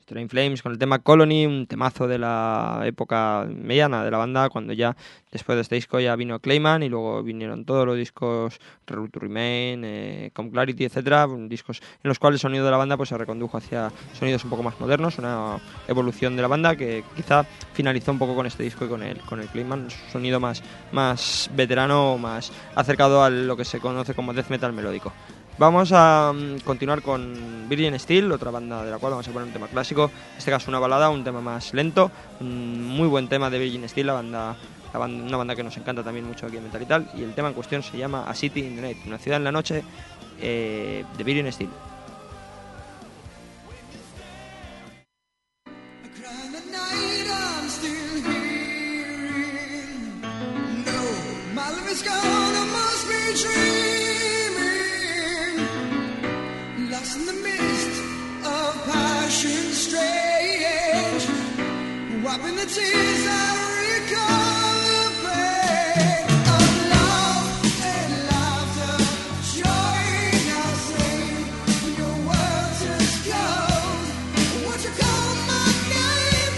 Strange Flames con el tema Colony, un temazo de la época mediana de la banda, cuando ya después de este disco ya vino Clayman y luego vinieron todos los discos Reroute to Remain, eh, Com Clarity, etcétera, discos en los cuales el sonido de la banda pues se recondujo hacia sonidos un poco más modernos, una evolución de la banda que quizá finalizó un poco con este disco y con el con el Clayman, un sonido más más veterano, más acercado a lo que se conoce como death metal melódico. Vamos a um, continuar con Virgin Steel, otra banda de la cual vamos a poner un tema clásico, en este caso una balada, un tema más lento, un muy buen tema de Virgin Steel, la banda, la banda, una banda que nos encanta también mucho aquí en Metal y tal, y el tema en cuestión se llama A City in the Night, una ciudad en la noche, eh, de Virgin Steel. In the midst of passion strange, wiping the tears I recall the pain of love and laughter, joy now sing, your words just close, won't you call my name?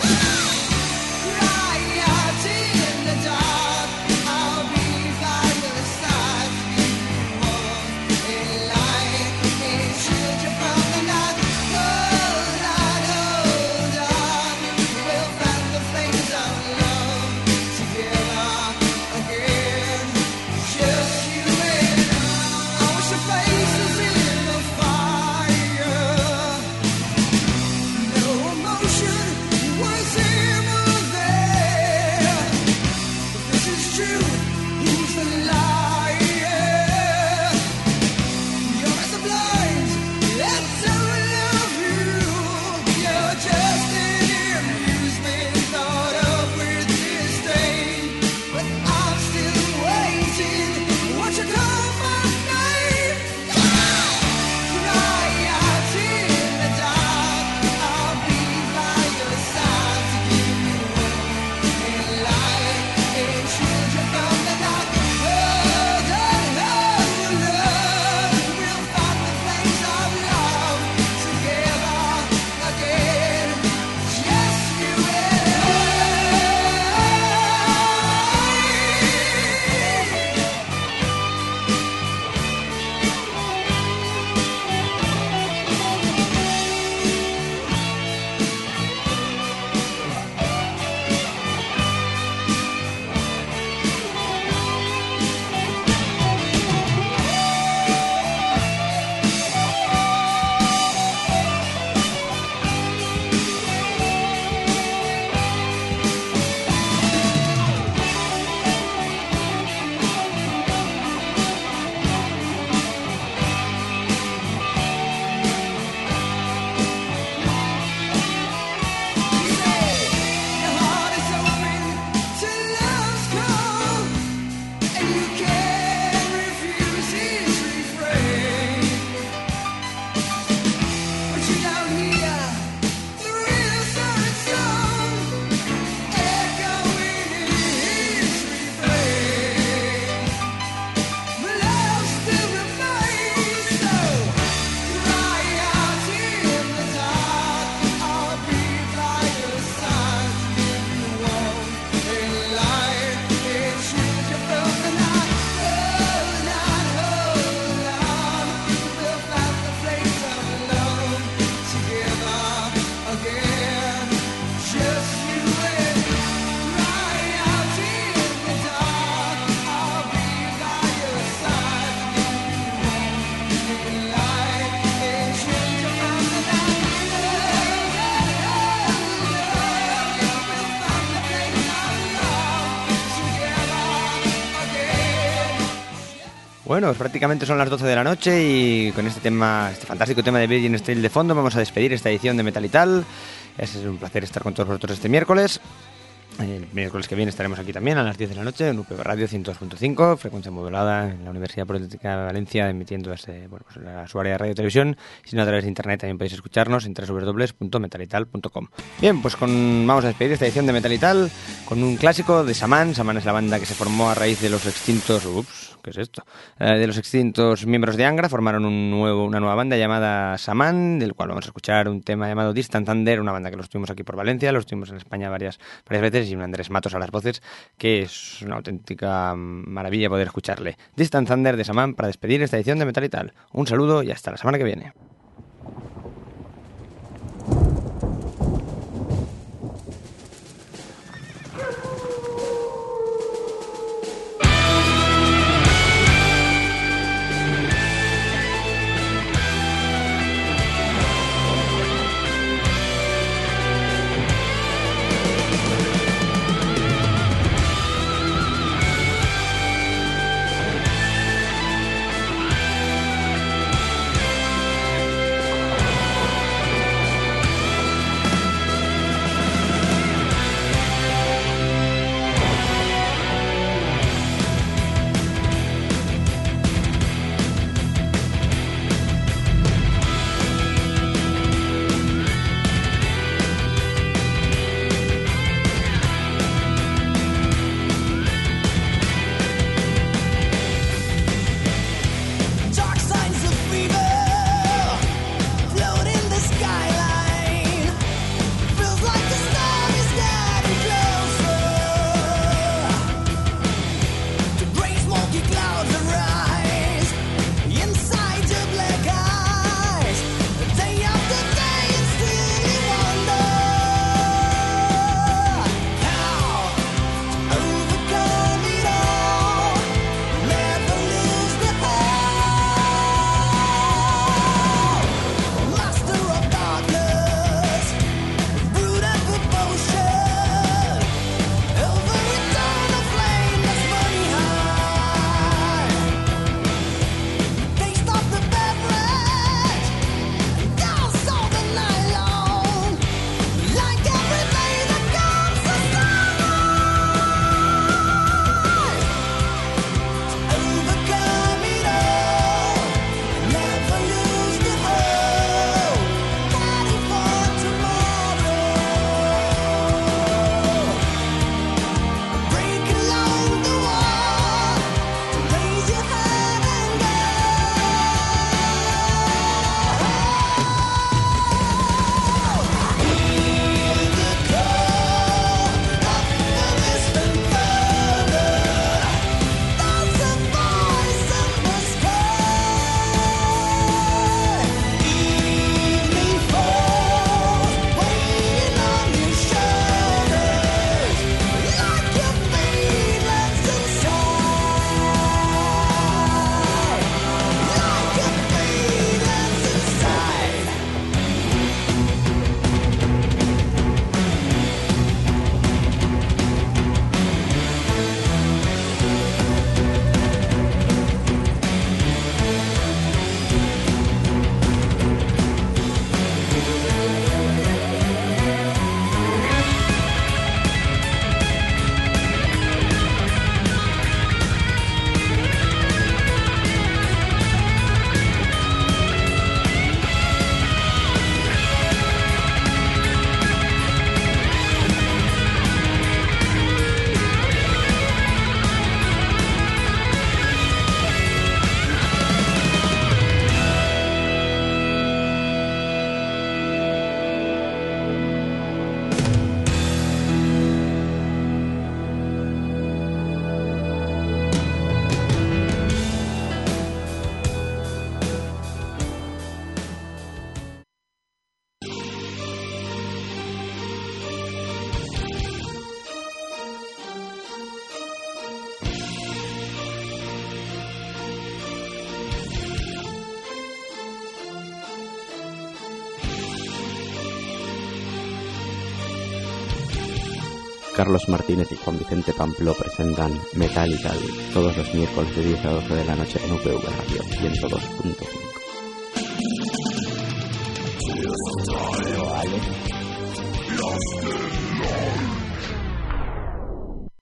Cry out in the dark, I'll be by your side, keep you warm in light. Children from the night, hold on, hold on. We'll find the flames of love together again. Just you and I. I wish your face was in the fire. No emotion was ever there. If this is true, who's the liar? You're as a blind. Let's love you. You're just an amusement thought of with disdain, but I'm still waiting. Won't you call my name? Cry out in the dark. I'll be by your side to keep you warm in light. And children from the night, hold on, hold on. We'll find the flames of love together again. Just you and I. Your heart is open to love's call, and you can't refuse his refrain. But you don't hear the real sad song echoing in his refrain. But love still remains, so cry out in the dark. I'll be by your side to keep you warm in light. And children from the night, hold on, hold on. We'll find the flames of love together again. Just you and I. Cry out in the dark. I'll be by your side to keep you warm in light. And children from the night, hold on, hold on. We'll find the flames of love together again. Bueno, pues prácticamente son las doce de la noche y con este tema, este fantástico tema de Virgin Steel de fondo, vamos a despedir esta edición de Metal y Tal. Es un placer estar con todos vosotros este miércoles. El miércoles que viene estaremos aquí también a las diez de la noche en U P V Radio ciento dos punto cinco, frecuencia modulada en la Universidad Politécnica de Valencia, emitiendo desde bueno, pues, la, su área de radio y televisión. Si no, a través de internet también podéis escucharnos en doble u doble u doble u punto metalital punto com. Bien, pues con, vamos a despedir esta edición de Metal y Tal con un clásico de Saman. Saman es la banda que se formó a raíz de los extintos... Ups, ¿qué es esto? Eh, de los extintos miembros de Angra. Formaron un nuevo, una nueva banda llamada Saman, del cual vamos a escuchar un tema llamado Distant Thunder, una banda que los tuvimos aquí por Valencia, los tuvimos en España varias, varias veces, y un Andrés Matos a las voces, que es una auténtica maravilla poder escucharle. Distant Thunder de Saman para despedir esta edición de Metal y Tal. Un saludo y hasta la semana que viene. Carlos Martínez y Juan Vicente Pampló presentan Metal y Tal todos los miércoles de diez a doce de la noche en U P V Radio ciento dos punto cinco. Lost